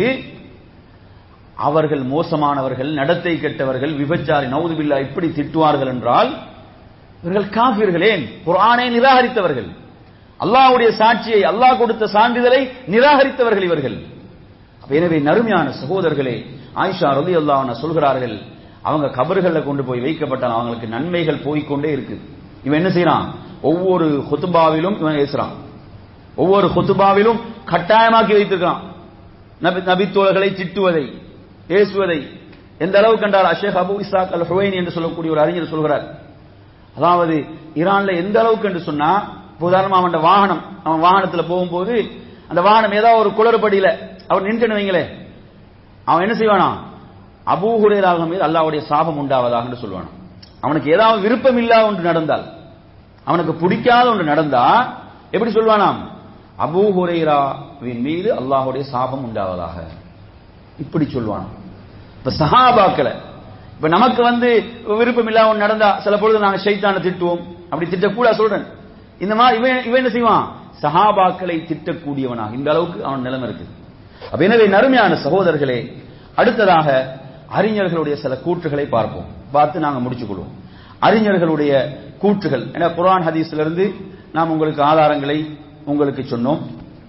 அவர்கள் மோசமானவர்கள், நடத்தை கெட்டவர்கள், விபச்சாரி, நவுது பில்லாஹ் இப்படி திட்டுவார்கள் என்றால் இவர்கள் காஃபிர்களே, குர்ஆனை நிராகரித்தவர்கள், அல்லாஹ்வுடைய சாட்சியை, அல்லாஹ் கொடுத்த சான்றிதழை நிராகரித்தவர்கள் இவர்கள். எனவே நறுமையான சகோதரர்களே, ஆயிஷா ரலியல்லாஹு அன்ஹா சொல்கிறார்கள், அவங்க கபர்கள்ல கொண்டு போய் வைக்கப்பட்டால் அவங்களுக்கு நன்மைகள் போய்கொண்டே இருக்கு. இவன் என்ன செய்யறான்? ஒவ்வொரு குத்பாவிலும் இவன் ஏசுறான், ஒவ்வொரு குத்பாவிலும் கட்டாயமாக்கி வைத்திருக்கான் நபித்தோழர்களை திட்டுவதை, ஏசுவதை. எந்த அளவு கண்டால் ஷேக் அபு இஸ்ஹாக் அல் ஹுவைனி என்று சொல்லக்கூடிய ஒரு அறிஞர் சொல்கிறார், அதாவது ஈரான்ல எந்த அளவுக்கு என்று சொன்னா, உதாரணமா அவன் வாகனம், அவன் வாகனத்துல போகும்போது அந்த வாகனம் ஏதாவது ஒரு குளறுபடியில அவன் நின்று வைங்களே, அவன் என்ன செய்வானா, அபூ ஹுரைரா மீது அல்லாஹ்வுடைய சாபம் உண்டாவதாக என்று சொல்வான். அவனுக்கு ஏதாவது விருப்பம் இல்லாத ஒன்று நடந்தால், அவனுக்கு பிடிக்காத ஒன்று நடந்தா எப்படி சொல்வானாம்? அபூ ஹுரைராவின் மீது அல்லாஹ்வுடைய சாபம் உண்டாவதாக, இப்படி சொல்வான். இப்ப சஹாபாக்களை, இப்ப நமக்கு வந்து விருப்பம் இல்லாத ஒன்று நடந்தா சில பொழுது நாங்க ஷைத்தானை திட்டுவோம், அப்படி திட்டக்கூட சொல்றேன். இந்த மாதிரி இவன் இவன் என்ன செய்வான்? சஹாபாக்களை திட்டக்கூடியவனாக இந்த அளவுக்கு அவன் நிலைமை இருக்கு. அப்ப எனவே நறுமையான சகோதரர்களே, அடுத்ததாக அறிஞர்களுடைய சில கூற்றுகளை பார்ப்போம், பார்த்து நாங்க முடிச்சுக் கொள்வோம். அறிஞர்களுடைய கூற்றுகள். என குர்ஆன் ஹதீஸிலிருந்து நாம் உங்களுக்கு ஆதாரங்களை உங்களுக்கு சொன்னோம்.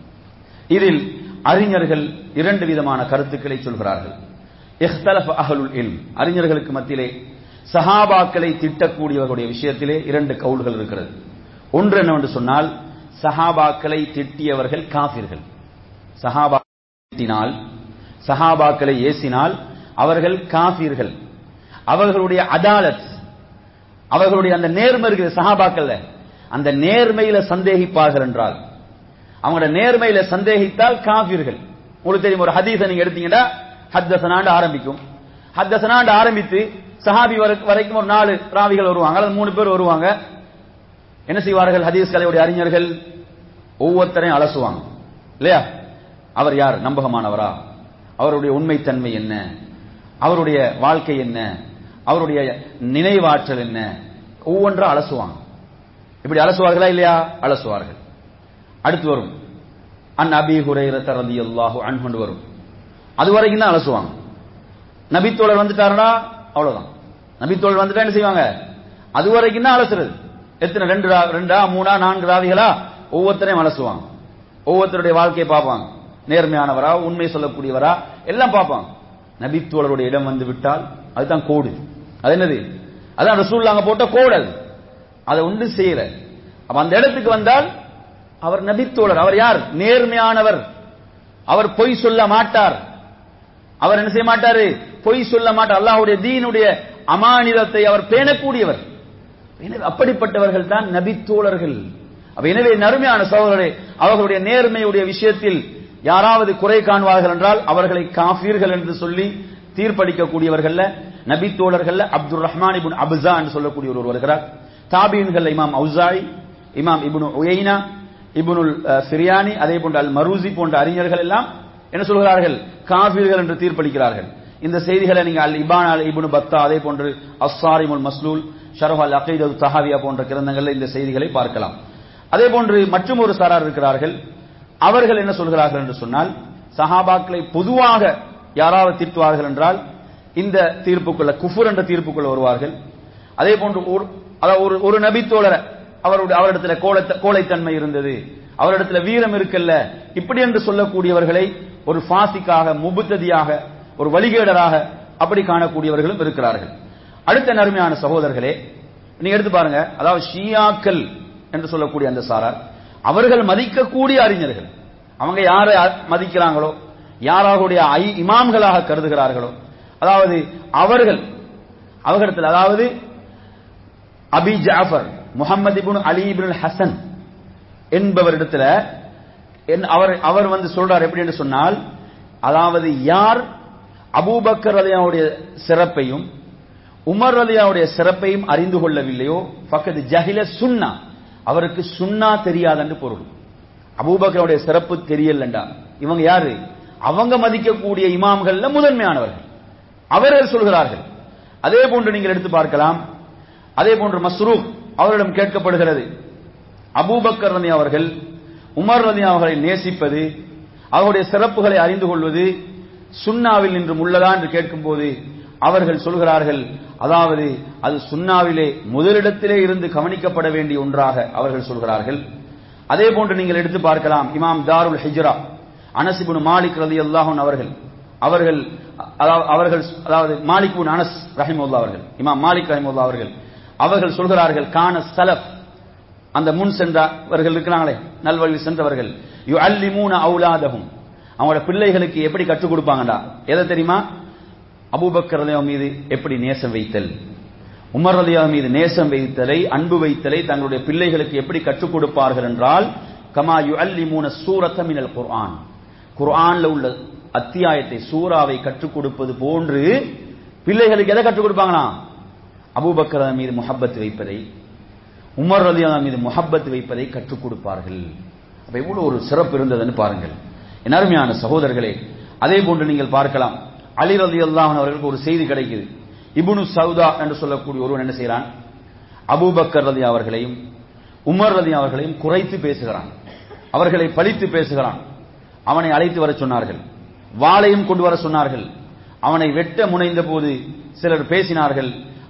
இதில் அறிஞர்கள் இரண்டு விதமான கருத்துக்களை சொல்கிறார்கள். இஹ்தலஃப அஹ்லுல் இல்ம், அறிஞர்களுக்கு மத்தியிலே சஹாபாக்களை திட்டக்கூடியவர்களுடைய விஷயத்திலே இரண்டு கவுல்கள் இருக்கிறது. ஒன்று என்னவென்று சொன்னால், சஹாபாக்களை திட்டியவர்கள் காஃபிர்கள். சஹாபா திட்டினால், சஹாபாக்களை ஏசினால் அவர்கள் காஃபிர்கள். அவர்களுடைய அதாலத், அவர்களுடைய அந்த நேர்மை இருக்கிற சஹாபாக்கள், அந்த நேர்மையில சந்தேகிப்பார்கள் என்றால், அவங்களோட நேர்மையில சந்தேகித்தால் காஃபிர்கள். உங்களுக்கு தெரியும், ஒரு ஹதீஸை நீங்க எடுத்தீங்கன்னா ஹத்தஸனாண்டு ஆரம்பிக்கும். ஹத்தஸனாண்டு ஆரம்பித்து சஹாபி வரைக்கும் ஒரு நாலு ராவிகள் வருவாங்க, அல்லது மூணு பேர் வருவாங்க. என்ன செய்வார்கள்? ஹதீஸ் கலையுடைய அறிஞர்கள் ஒவ்வொருத்தரையும் அலசுவாங்க இல்லையா? அவர் யார்? நம்பகமானவரா? அவருடைய உண்மைத்தன்மை என்ன? அவருடைய வாழ்க்கை என்ன? அவருடைய நினைவாற்றல் என்ன? ஒவ்வொன்றா அலசுவாங்க. இப்படி அலசுவார்களா இல்லையா? அலசுவார்கள். அடுத்து வரும் அன் அபீ ஹுரைரா ரலியல்லாஹு அன்ஹு வரும். அதுவரைக்கும் தான் அலசுவாங்க. நபித்தோழர் வந்துட்டாருன்னா அவ்வளவுதான். நபித்தோழர் வந்துட்டா என்ன செய்வாங்க? அதுவரைக்கும் தான் அலசுறது. எத்தனை? ரெண்டு ரெண்டா மூணா நான்கு ராவிகளா? ஒவ்வொருத்தரையும் அலசுவாங்க. ஒவ்வொருத்தருடைய வாழ்க்கையை பார்ப்பாங்க. நேர்மையானவரா, உண்மை சொல்லக்கூடியவரா, எல்லாம் பார்ப்பாங்க. நபித்தோழருடைய இடம் வந்து விட்டால் அதுதான் கோடு. அது என்னது? அதான் ரசூலுல்லாஹ் அங்க போட்ட கோடு. அது அதை ஒன்று செய்யல. அப்ப அந்த இடத்துக்கு வந்தால் அவர் நபித்தோழர். அவர் யார்? நேர்மையானவர். அவர் பொய் சொல்ல மாட்டார். அவர் என்ன செய்ய மாட்டாரு? பொய் சொல்ல மாட்டார். அல்லாஹ்வுடைய தீனுடைய அமானிதத்தை அவர் பேணக்கூடியவர். அப்படிப்பட்டவர்கள் தான் நபித்தோழர்கள். அப்ப எனவே நறுமையான சகோதரர்களே, அவர்களுடைய நேர்மையுடைய விஷயத்தில் யாராவது குறை காண்பார்கள் என்றால் அவர்களை காஃபிர்கள் என்று சொல்லி தீர்ப்பளிக்கக்கூடியவர்கள் நபித்தோழர்கள். அப்துல் ரஹ்மான் இப்னு அப்ஸா என்று சொல்லக்கூடிய ஒருவர் வருகிறார். தாபீன்கள் இமாம் அவுசாஇ, இமாம் இப்னு உயைனா, இப்னுல் ஃபிரியானி, அதே போன்ற அல் மரூசி போன்ற அறிஞர்கள் எல்லாம் என்ன சொல்கிறார்கள்? காஃபிர்கள் என்று தீர்ப்பளிக்கிறார்கள். இந்த செய்திகளை நீங்க அல் இபான் அல் இப்னு பத்தா, அதே போன்று அஸ்ஸாரிமுல் மஸ்லூல், ஷரஹ் அல் அகீதத்து தஹாவியா போன்ற கிரந்தங்களில் இந்த செய்திகளை பார்க்கலாம். அதே போன்று மற்றும் ஒரு சாரார் இருக்கிறார்கள். அவர்கள் என்ன சொல்கிறார்கள் என்று சொன்னால், சஹாபாக்களை பொதுவாக யாராவது திட்டுவார்கள் என்றால் இந்த தீர்ப்புக்குள்ள, குஃபர் என்ற தீர்ப்புக்குள்ள வருவார்கள். அதே போன்று ஒரு ஒரு நபித்தோழரை அவருடைய அவரிடத்துல கோழைத்தன்மை இருந்தது, அவரிடத்துல வீரம் இருக்கல்ல, இப்படி என்று சொல்லக்கூடியவர்களை ஒரு ஃபாசிக்காக, முபுத்ததியாக, ஒரு வழிகேடராக அப்படி காணக்கூடியவர்களும் இருக்கிறார்கள். அடுத்த நறுமையான சகோதரர்களே, நீங்க எடுத்து பாருங்க. அதாவது ஷியாக்கள் என்று சொல்லக்கூடிய அந்த சாரார், அவர்கள் மதிக்கக்கூடிய அறிஞர்கள். அவங்க யாரை மதிக்கிறாங்களோ, யாராவுடைய இமாம்களாக கருதுகிறார்களோ, அதாவது அவர்கள் அவர்களிடத்தில், அதாவது அபி ஜாஃபர் முஹம்மது இப்னு அலி இப்னு ஹசன் என்பவரிடத்தில் அவர் அவர் வந்து சொல்றார். எப்படி என்று சொன்னால், அதாவது யார் அபூபக்கர் ரலியல்லாஹுடைய சிறப்பையும் உமர் ரலியல்லாஹுடைய சிறப்பையும் அறிந்து கொள்ளவில்லையோ ஃபக்கத் ஜஹில சுன்னா, அவருக்கு சுன்னா தெரியாது என்று பொருள். அபூபக்கருடைய சிறப்பு தெரியலண்டா இவங்க யாரு? அவங்க மதிக்கக்கூடிய இமாம்கள்ல முதன்மையானவர்கள் அவர்கள் சொல்கிறார்கள். அதே போன்று நீங்கள் எடுத்து பார்க்கலாம். அதே போன்று மஸ்ரூக் அவரிடம் கேட்கப்படுகிறது, அபூபக்கர் ரலியல்லாஹு அவர்கள் உமர் ரலியல்லாஹு அவர்களை நேசிப்பது, அவருடைய சிறப்புகளை அறிந்து கொள்வது சுன்னாவில் நின்றும் உள்ளதா என்று கேட்கும்போது அவர்கள் சொல்கிறார்கள், அதாவது அது சுன்னாவிலே முதலிடத்திலே இருந்து கவனிக்கப்பட வேண்டிய ஒன்றாக அவர்கள் சொல்கிறார்கள். அதே போன்று நீங்கள் எடுத்து பார்க்கலாம். இமாம் தாருல் ஹிஜ்ரா அனஸ் இப்னு மாலிக் ரலியல்லாஹு அன்ஹு அவர்கள் அவர்கள் அவர்கள் அதாவது மாலிக் இப்னு அனஸ் ரஹிமஹுல்லாஹ் அவர்கள், இமாம் மாலிக் ரஹிமஹுல்லாஹ் அவர்கள் அவர்கள் சொல்கிறார்கள், கான ஸலஃப், அந்த முன் சென்றவர்கள் இருக்கிறாங்களே, நல்வழியில் சென்றவர்கள், யுஅல்லிமூன அவுலாதஹும், அவங்களோட பிள்ளைகளுக்கு எப்படி கற்றுக் கொடுப்பாங்கடா? எதை தெரியுமா? அபூபக்கர் ரலியல்லாஹு மீது எப்படி நேசம் வைத்தல், உமர் ரலியல்லாஹு மீது நேசம் வைத்தலை, அன்பு வைத்தலை தங்களுடைய பிள்ளைகளுக்கு எப்படி கற்றுக் கொடுப்பார்கள் என்றால், கமா யுஅல்லிமூன சூரத்த மினல் குர்ஆன், குர்ஆன்ல உள்ள அத்தியாயத்தை, சூராவை கற்றுக் கொடுப்பது போன்று பிள்ளைகளுக்கு எதை கற்றுக் கொடுப்பாங்களா? அபூபக்கர் மீது முஹப்பத் வைப்பதை, உமர் ரலியல்லாஹு மீது முஹப்பத் வைப்பதை கற்றுக் கொடுப்பார்கள். அப்ப எவ்வளவு ஒரு சிறப்பு இருந்ததுன்னு பாருங்கள் என் அருமையான சகோதரர்களே. அதே போன்று நீங்கள் பார்க்கலாம், அலி ரலியல்லாஹு அன்ஹு அவர்களுக்கு ஒரு செய்தி கிடைக்குது. இப்னு சௌதா என்று சொல்லக்கூடிய ஒருவன் என்ன செய்யறான்? அபூபக்கர் ரலியல்லாஹு அவர்களையும் உமர் ரலியல்லாஹு அவர்களையும் குறைத்து பேசுகிறான், அவர்களை பழித்து பேசுகிறான். அவனை அழைத்து வர சொன்னார்கள், வாளையும் கொண்டு வர சொன்னார்கள். அவனை வெட்ட முனைந்த போது சிலர் பேசினார்கள்,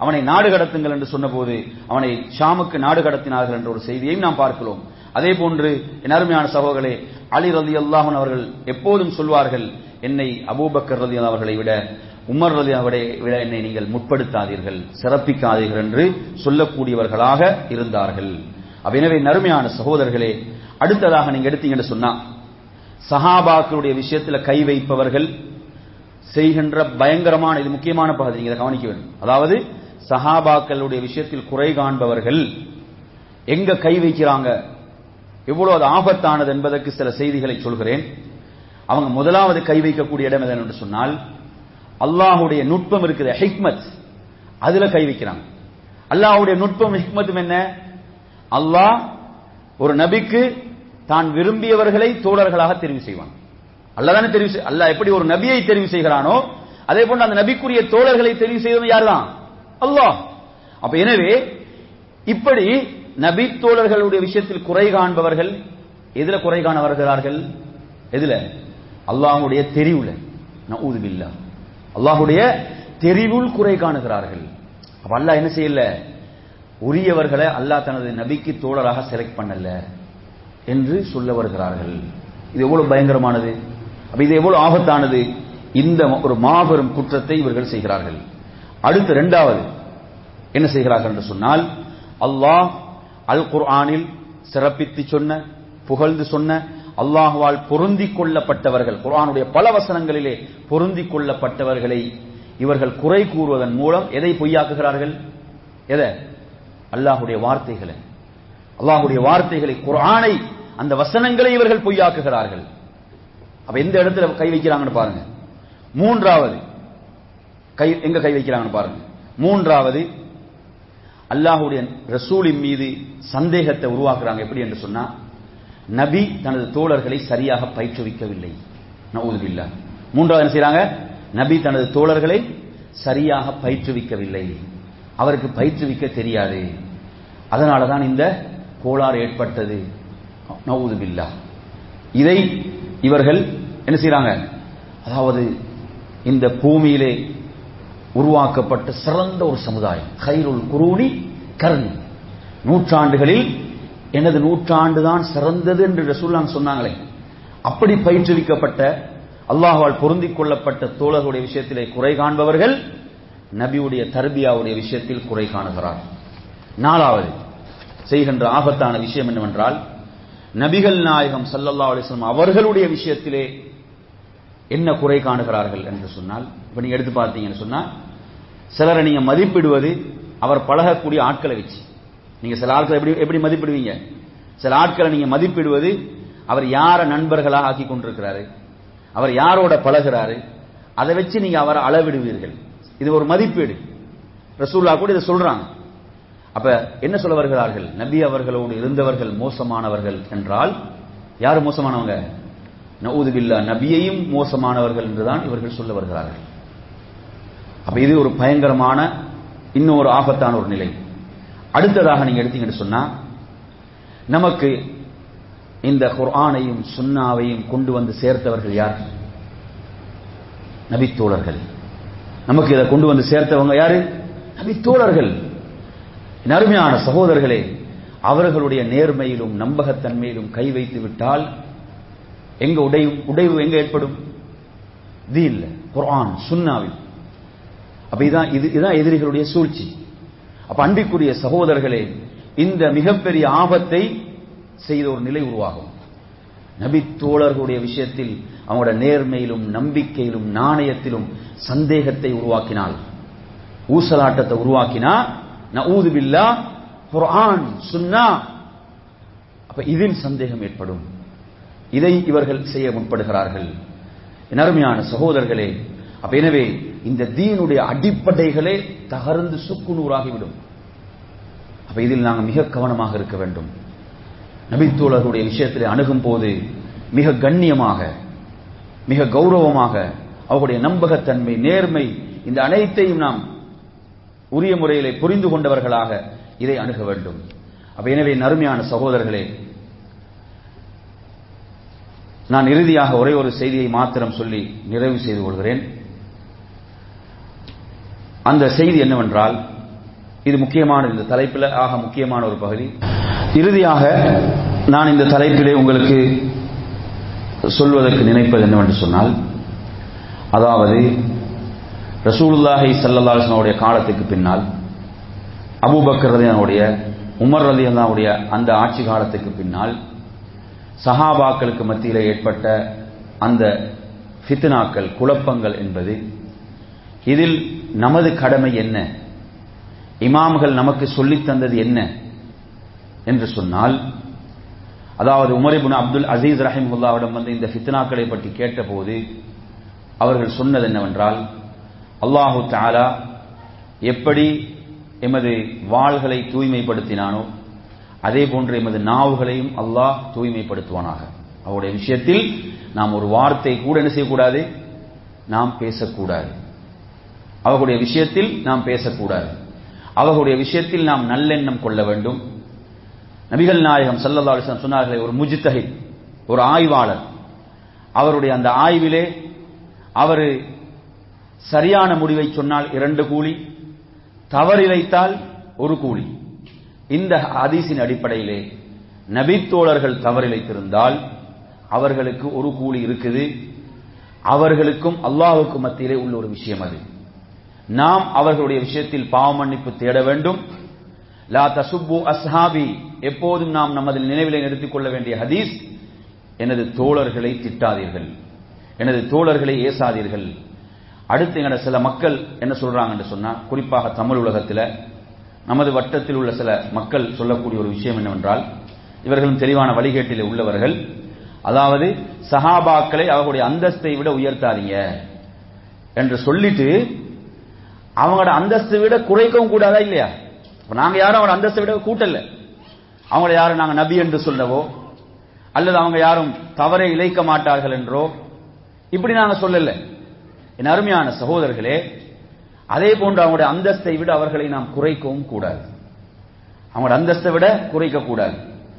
அவனை நாடு கடத்துங்கள் என்று சொன்னபோது அவனை ஷாமுக்கு நாடு கடத்தினார்கள் என்ற ஒரு செய்தியையும் நாம் பார்க்கிறோம். அதே போன்று என் அருமையான சகோதரர்களே, அலி ரலியல்லாஹு அன்ஹு அவர்கள் எப்போதும் சொல்வார்கள், என்னை அபூபக்கர் ரலியல்லாஹு அவர்களை விட உமர் ரலியல்லாஹு விட என்னை நீங்கள் முற்படுத்தாதீர்கள், சிறப்பிக்காதீர்கள் என்று சொல்லக்கூடியவர்களாக இருந்தார்கள். எனவே நறுமையான சகோதரர்களே, அடுத்ததாக நீங்க எடுத்தீங்கன்னு சொன்னா சஹாபாக்களுடைய விஷயத்தில் கை வைப்பவர்கள் செய்கின்ற பயங்கரமான, இது முக்கியமான பகுதி, நீங்க கவனிக்க வேண்டும். அதாவது சஹாபாக்களுடைய விஷயத்தில் குறை காண்பவர்கள் எங்க கை வைக்கிறாங்க, எவ்வளவு அது ஆபத்தானது என்பதற்கு சில செய்திகளை சொல்கிறேன். அவங்க முதலாவது கை வைக்கக்கூடிய இடம் எது சொன்னால், அல்லாஹுடைய நுட்பம் இருக்குது, ஹிக்மத், அதுல கை வைக்கிறாங்க. அல்லாஹுடைய நுட்பம் ஹிக்மத்தும் என்ன? அல்லாஹ் ஒரு நபிக்கு தான் விரும்பியவர்களை தோழர்களாக தெரிவு செய்வான். அல்லாஹ் தானே தெரிவு செய் அல்லாஹ் எப்படி ஒரு நபியை தெரிவு செய்கிறானோ அதே போன்று அந்த நபிக்குரிய தோழர்களை தெரிவு செய்வதும் யார்தான்? அல்லாஹ். அப்ப எனவே இப்படி நபி தோழர்களுடைய விஷயத்தில் குறை காண்பவர்கள் எதுல குறை காண வருகிறார்கள்? எதுல? அல்லாஹ்வுடைய தெரிவுல. நஊது பில்லாஹ், அல்லாஹ்வுடைய தெரிவுள் குறை காணுகிறார்கள். அப்ப அல்லாஹ் என்ன செய்யல? உரியவர்களை அல்லாஹ் தனது நபிக்கு தோழராக செலக்ட் பண்ணல என்று சொல்ல வருகிறார்கள். இது எவ்வளவு பயங்கரமானது, அப்ப இது எவ்வளவு ஆபத்தானது. இந்த ஒரு மாபெரும் குற்றத்தை இவர்கள் செய்கிறார்கள். அடுத்து இரண்டாவது என்ன செய்கிறார்கள் என்று சொன்னால், அல்லாஹ் அல் குர்ஆனில் சிறப்பித்து சொன்ன, புகழ்ந்து சொன்ன, அல்லாஹ்வால் பொருந்தி கொள்ளப்பட்டவர்கள், குர்ஆனுடைய பல வசனங்களிலே பொருந்தி கொள்ளப்பட்டவர்களை இவர்கள் குறை கூறுவதன் மூலம் எதை பொய்யாக்குகிறார்கள்? எதை? அல்லாஹ்வுடைய வார்த்தைகளை, அல்லாஹ்வுடைய வார்த்தைகளை, குர்ஆனை, அந்த வசனங்களை இவர்கள் பொய்யாக்குகிறார்கள். அப்ப எந்த இடத்துல கை வைக்கிறாங்கன்னு பாருங்க. மூன்றாவது கை எங்க கை வைக்கிறாங்கன்னு பாருங்க. மூன்றாவது அல்லாஹ்வுடைய ரசூலின் மீது சந்தேகத்தை உருவாக்குறாங்க. எப்படி என்று சொன்னா, நபி தனது தோழர்களை சரியாக பயிற்றுவிக்கவில்லை. நஊது பில்லாஹ். மூன்றாவது என்ன செய்றாங்க? நபி தனது தோழர்களை சரியாக பயிற்றுவிக்கவில்லை, அவருக்கு பயிற்றுவிக்க தெரியாது, அதனால தான் இந்த கோளாறு ஏற்பட்டது. நஊது பில்லாஹ். இதை இவர்கள் என்ன செய்றாங்க? அதாவது இந்த பூமியிலே உருவாக்கப்பட்ட சிறந்த ஒரு சமுதாயம், கைருல் குரூனி கர்னி, நூற்றாண்டுகளில் எனது நூற்றாண்டு தான் சிறந்தது என்று ரசூலுல்லாஹ் சொன்னாங்களே, அப்படி பயிற்றுவிக்கப்பட்ட, அல்லாஹ்வால் பொருந்திக் கொள்ளப்பட்ட தோழர்களுடைய விஷயத்திலே குறை காண்பவர்கள் நபியுடைய தர்பியாவுடைய விஷயத்தில் குறை காணுகிறார். நாலாவது செய்கின்ற ஆபத்தான விஷயம் என்னவென்றால், நபிகள் நாயகம் ஸல்லல்லாஹு அலைஹி வஸல்லம் அவர்களுடைய விஷயத்திலே என்ன குறை காணுகிறார்கள் என்று சொன்னால், இப்ப நீங்க எடுத்து பார்த்தீங்கன்னு சொன்னா, சிலரை நீங்க மதிப்பிடுவது அவர் பழகக்கூடிய ஆட்களை வச்சு. நீங்க சில ஆட்களை எப்படி எப்படி மதிப்பிடுவீங்க? சில ஆட்களை நீங்க மதிப்பிடுவது அவர் யார நண்பர்களாக ஆக்கி கொண்டிருக்கிறாரு, அவர் யாரோட பழகிறாரு, அதை வச்சு நீங்க அவரை அளவிடுவீர்கள். இது ஒரு மதிப்பீடு. ரசூலுல்லாஹ் கூட இதை சொல்றாங்க. அப்ப என்ன சொல்ல வருகிறார்கள்? நபி அவர்களோடு இருந்தவர்கள் மோசமானவர்கள் என்றால் யாரு மோசமானவங்க? நஊது பில்லாஹ், நபியையும் மோசமானவர்கள் என்றுதான் இவர்கள் சொல்ல வருகிறார்கள். அப்ப இது ஒரு பயங்கரமான இன்னொரு ஆபத்தான ஒரு நிலை. அடுத்ததாக நீங்க எடுத்தீங்கன்னு சொன்னா, நமக்கு இந்த குர்ஆனையும் சுன்னாவையும் கொண்டு வந்து சேர்த்தவர்கள் யார்? நபி தோழர்கள். நமக்கு இதை கொண்டு வந்து சேர்த்தவங்க யாரு? நபி தோழர்கள். அருமையான சகோதரர்களே, அவர்களுடைய நேர்மையிலும் நம்பகத்தன்மையிலும் கை வைத்து விட்டால் எங்க உடைவு உடைவு எங்க ஏற்படும்? தீன்ல, குர்ஆன் சுன்னாவில். அப்ப இதான் இது இதான் எதிரிகளுடைய சூழ்ச்சி. அப்ப அன்பிற்குரிய சகோதரர்களே, இந்த மிகப்பெரிய ஆபத்தை செய்த ஒரு நிலை உருவாகும். நபி தோழர்களுடைய விஷயத்தில் அவங்களோட நேர்மையிலும் நம்பிக்கையிலும் நாணயத்திலும் சந்தேகத்தை உருவாக்கினால், ஊசலாட்டத்தை உருவாக்கினா, நஊது பில்லாஹ், குர்ஆன் சுன்னா, அப்ப இதில் சந்தேகம் ஏற்படும். இதை இவர்கள் செய்ய முற்படுகிறார்கள். என் அருமையான சகோதரர்களே, அப்ப எனவே இந்த தீனுடைய அடிப்படைகளே தகர்ந்து சுக்குநூறாகிவிடும். அப்ப இதில் நாங்கள் மிக கவனமாக இருக்க வேண்டும். நபித்தோழர்களுடைய விஷயத்திலே அணுகும் போது மிக கண்ணியமாக, மிக கௌரவமாக, அவருடைய நம்பகத்தன்மை, நேர்மை, இந்த அனைத்தையும் நாம் உரிய முறையிலே புரிந்து கொண்டவர்களாக இதை அணுக வேண்டும். அப்ப எனவே அருமையான சகோதரர்களே, நான் இறுதியாக ஒரே ஒரு செய்தியை மாத்திரம் சொல்லி நிறைவு செய்து கொள்கிறேன். அந்த செய்தி என்னவென்றால், இது முக்கியமான இந்த தலைப்பில் ஆக முக்கியமான ஒரு பகுதி. இறுதியாக நான் இந்த தலைப்பிலே உங்களுக்கு சொல்வதற்கு நினைப்பது என்னவென்று சொன்னால், அதாவது ரசூலுல்லாஹி ஸல்லல்லாஹு அலைஹி வஸல்லம் காலத்துக்கு பின்னால் அபூபக்கர் ரலியல்லாஹு உமர் ரலியல்லாஹு அந்த ஆட்சி காலத்துக்கு பின்னால் சஹாபாக்களுக்கு மத்தியிலே ஏற்பட்ட அந்த ஃபித்னாக்கள், குழப்பங்கள் என்பது, இதில் நமது கடமை என்ன, இமாம்கள் நமக்கு சொல்லித் தந்தது என்ன என்று சொன்னால், அதாவது உமர் இப்னு அப்துல் அசீஸ் ரஹிமஹுல்லாஹ்விடம் வந்து இந்த ஃபித்னாக்களை பற்றி கேட்டபோது அவர்கள் சொன்னது என்னவென்றால், அல்லாஹு தஆலா எப்படி எமது வாள்களை தூய்மைப்படுத்தினானோ அதே போன்று எமது நாவுகளையும் அல்லாஹ் தூய்மைப்படுத்துவானாக. அவருடைய விஷயத்தில் நாம் ஒரு வார்த்தை கூட என்ன செய்யக்கூடாது, நாம் பேசக்கூடாது. அவர்களுடைய விஷயத்தில் நாம் பேசக்கூடாது. அவர்களுடைய விஷயத்தில் நாம் நல்லெண்ணம் கொள்ள வேண்டும். நபிகள் நாயகம் ஸல்லல்லாஹு அலைஹி வஸல்லம் சொன்னார்களே, ஒரு முஜ்தஹித், ஒரு ஆய்வாளர், அவருடைய அந்த ஆய்விலே அவர் சரியான முடிவை சொன்னால் இரண்டு கூலி, தவறிழைத்தால் ஒரு கூலி. இந்த ஹதீஸின் அடிப்படையிலே நபித்தோழர்கள் தவறிழைத்திருந்தால் அவர்களுக்கு ஒரு கூலி இருக்குது. அவர்களுக்கும் அல்லாஹ்வுக்கும் மத்தியிலே உள்ள ஒரு விஷயம் அது. நாம் அவர்களுடைய விஷயத்தில் பாவ மன்னிப்பு தேட வேண்டும். லா தசுப்பு அஸ்ஹாபி, எப்போதும் நாம் நமது நினைவிலே நிறுத்திக் கொள்ள வேண்டிய ஹதீஸ், எனது தோழர்களை திட்டாதீர்கள், எனது தோழர்களை ஏசாதீர்கள். அடுத்து எங்கட சில மக்கள் என்ன சொல்றாங்க என்று சொன்னா, குறிப்பாக தமிழ் உலகத்தில் நமது வட்டத்தில் உள்ள சில மக்கள் சொல்லக்கூடிய ஒரு விஷயம் என்னவென்றால், இவர்களும் தெளிவான வழிகேட்டிலே உள்ளவர்கள், அதாவது சஹாபாக்களை அவர்களுடைய அந்தஸ்தை விட உயர்த்தாதீங்க என்று சொல்லிட்டு அவங்களோட அந்தஸ்தை விட குறைக்கவும் கூடாதா இல்லையா? நாங்க யாரும் அவங்களோட அந்தஸ்தை விட கூட்டல. அவங்களை யாரும் நாங்க நபி என்று சொல்லவோ அல்லது அவங்க யாரும் தவறை இழைக்க மாட்டார்கள் என்றோ இப்படி நாங்க சொல்லல. என் அருமையான சகோதரர்களே, அதே போன்று அவங்களுடைய அந்தஸ்தை விட அவர்களை நாம் குறைக்கவும் கூடாது. அவங்களோட அந்தஸ்தை விட குறைக்க கூடாது.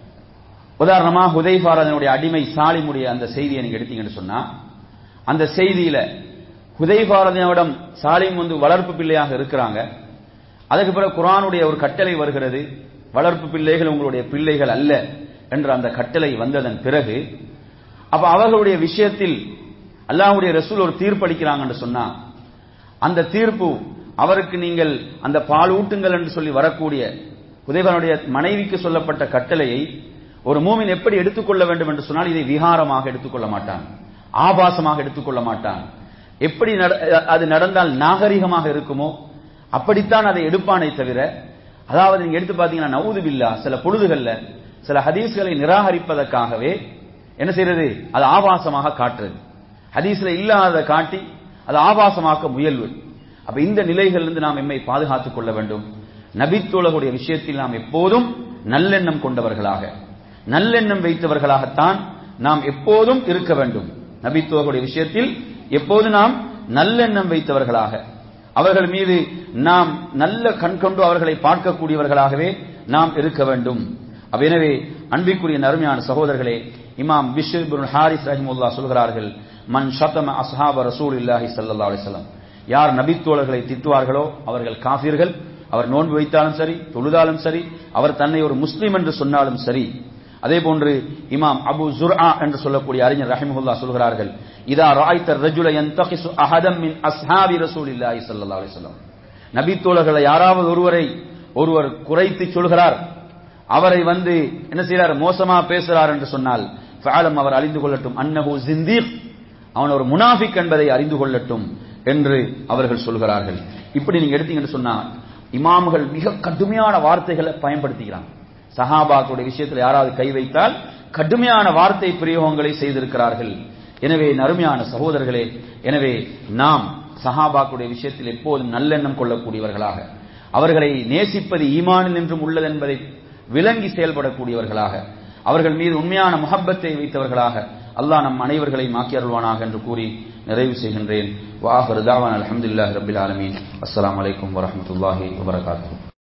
உதாரணமா ஹுதைஃபா ரலியல்லாஹு அடிமை சாலிமுடைய அந்த செய்தியை நீங்க எடுத்தீங்கன்னு சொன்னா, அந்த செய்தியில ஹுதைஃபா ரலியல்லாஹு சாலிம் வந்து வளர்ப்பு பிள்ளையாக இருக்கிறாங்க. அதுக்கு பிறகு குர்ஆனுடைய ஒரு கட்டளை வருகிறது, வளர்ப்பு பிள்ளைகள் உங்களுடைய பிள்ளைகள் அல்ல என்ற அந்த கட்டளை வந்ததன் பிறகு, அப்ப அவர்களுடைய விஷயத்தில் அல்லாஹ்வுடைய ரசூல் ஒரு தீர்ப்பு அளிக்கிறாங்கன்னு சொன்னா, அந்த தீர்ப்பு அவருக்கு நீங்கள் அந்த பால் ஊட்டுங்கள் என்று சொல்லி வரக்கூடிய ஹுதைஃபாவுடைய மனைவிக்கு சொல்லப்பட்ட கட்டளையை ஒரு மூமின் எப்படி எடுத்துக்கொள்ள வேண்டும் என்று சொன்னால், இதை விகாரமாக எடுத்துக்கொள்ள மாட்டான், ஆபாசமாக எடுத்துக்கொள்ள மாட்டான். எப்படி அது நடந்தால் நாகரிகமாக இருக்குமோ அப்படித்தான் அதை எடுப்பானே தவிர, அதாவது நீங்க எடுத்து பார்த்தீங்கன்னா நவுது பில்லா சில பொழுதுகள்ல சில ஹதீஸ்களை நிராகரிப்பதற்காகவே என்ன செய்யறது, அது ஆபாசமாக காட்டுறது, ஹதீஸ்ல இல்லாத காட்டி அது ஆபாசமாக்க முயல்வு. அப்ப இந்த நிலைகளிலிருந்து நாம் எம்மை பாதுகாத்துக் கொள்ள வேண்டும். நபித்தோழர்களுடைய விஷயத்தில் நாம் எப்போதும் நல்லெண்ணம் கொண்டவர்களாக, நல்லெண்ணம் வைத்தவர்களாகத்தான் நாம் எப்போதும் இருக்க வேண்டும். நபித்தோழர்களுடைய விஷயத்தில் எப்போது நாம் நல்லெண்ணம் வைத்தவர்களாக, அவர்கள் மீது நாம் நல்ல கண் கொண்டு அவர்களை பார்க்கக்கூடியவர்களாகவே நாம் இருக்க வேண்டும். எனவே அன்பிற்குரிய அருமையான சகோதரர்களே, இமாம் பிஷ்ர் இப்னு ஹாரிஸ் ரஹிமஹுல்லாஹ் சொல்கிறார்கள், மன் ஷதம அஸ்ஹாப ரசூலில்லாஹி ஸல்லல்லாஹு அலைஹி வஸல்லம், யார் நபித்தோழர்களை திட்டுவார்களோ அவர்கள் காஃபிர்கள். அவர் நோன்பு வைத்தாலும் சரி, தொழுதாலும் சரி, அவர் தன்னை ஒரு முஸ்லிம் என்று சொன்னாலும் சரி. அதே போன்று இமாம் அபு ஜுர்ஆ என்று சொல்லக்கூடிய அறிஞர் ரஹிமஹுல்லாஹ் சொல்கிறார்கள், இதா ராய்த ரஜுல யன்தகிசு அஹதம் மின் அஸ்ஹாபி ரசூலில்லாஹி ஸல்லல்லாஹு அலைஹி வஸல்லம், நபித்தோழர்களை யாராவது ஒருவரை ஒருவர் குறைத்து சொல்கிறார், அவரை வந்து என்ன செய்கிறார், மோசமா பேசுகிறார் என்று சொன்னால், ஃபஅலம், அவர் அறிந்து கொள்ளட்டும், அன்னஹு ஜிந்தீக், அவன் ஒரு முனாஃபிக் என்பதை அறிந்து கொள்ளட்டும் என்று அவர்கள் சொல்கிறார்கள். இப்படி நீங்க எடுத்தீங்கன்னு சொன்னா, இமாம்கள் மிக கடுமையான வார்த்தைகளை பயன்படுத்துகிறாங்க. சஹாபாக்களுடைய விஷயத்தில் யாராவது கை வைத்தால் கடுமையான வார்த்தை பிரயோகங்களை செய்திருக்கிறார்கள். எனவே அருமையான சகோதரர்களே, எனவே நாம் சஹாபாக்களுடைய விஷயத்தில் எப்போதும் நல்லெண்ணம் கொள்ளக்கூடியவர்களாக, அவர்களை நேசிப்பது ஈமானில் என்றும் உள்ளது என்பதை விளங்கி செயல்படக்கூடியவர்களாக, அவர்கள் மீது உண்மையான முஹப்பத்தை வைத்தவர்களாக அல்லாஹ் நம் அனைவர்களையும் ஆக்கி அருள்வானாக என்று கூறி நிறைவு செய்கின்றேன். வ ஆகிரு தஅவானா அல்ஹம்துலில்லாஹி ரப்பில் ஆலமீன். அஸ்ஸலாமு அலைக்கும் வரஹ்மத்துல்லாஹி வபரகாத்துஹு.